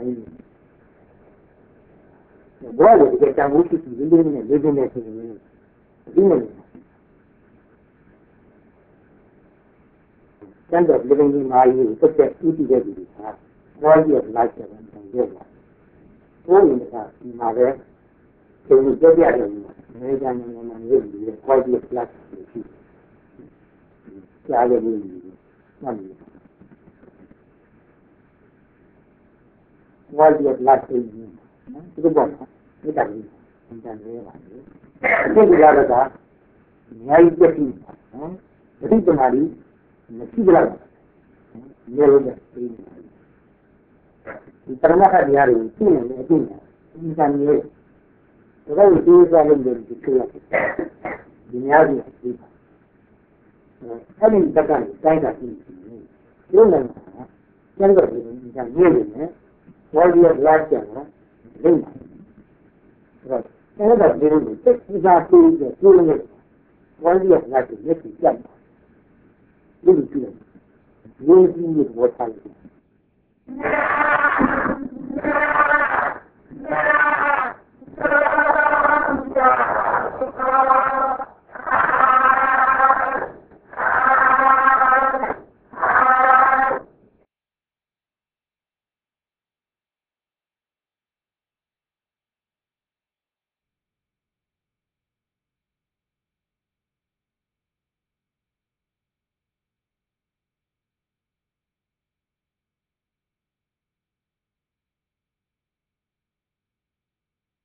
Why would get Samuel to living at the kind of living in my youth, such as utility. Quality of life and live life. All in the past, in my life, so we get the other one. Quality of life is quality of life is the one. It doesn't. I think we are that. I get you. The reason I do, the people never get the Paramaka Diary, in some years. The very days are in the clear. The Niari of people. Having begun, kind of things. You know, younger in some years, quality of life, link. But another living, is not the feeling quality of life is making jump. Living feeling. Living with what I do.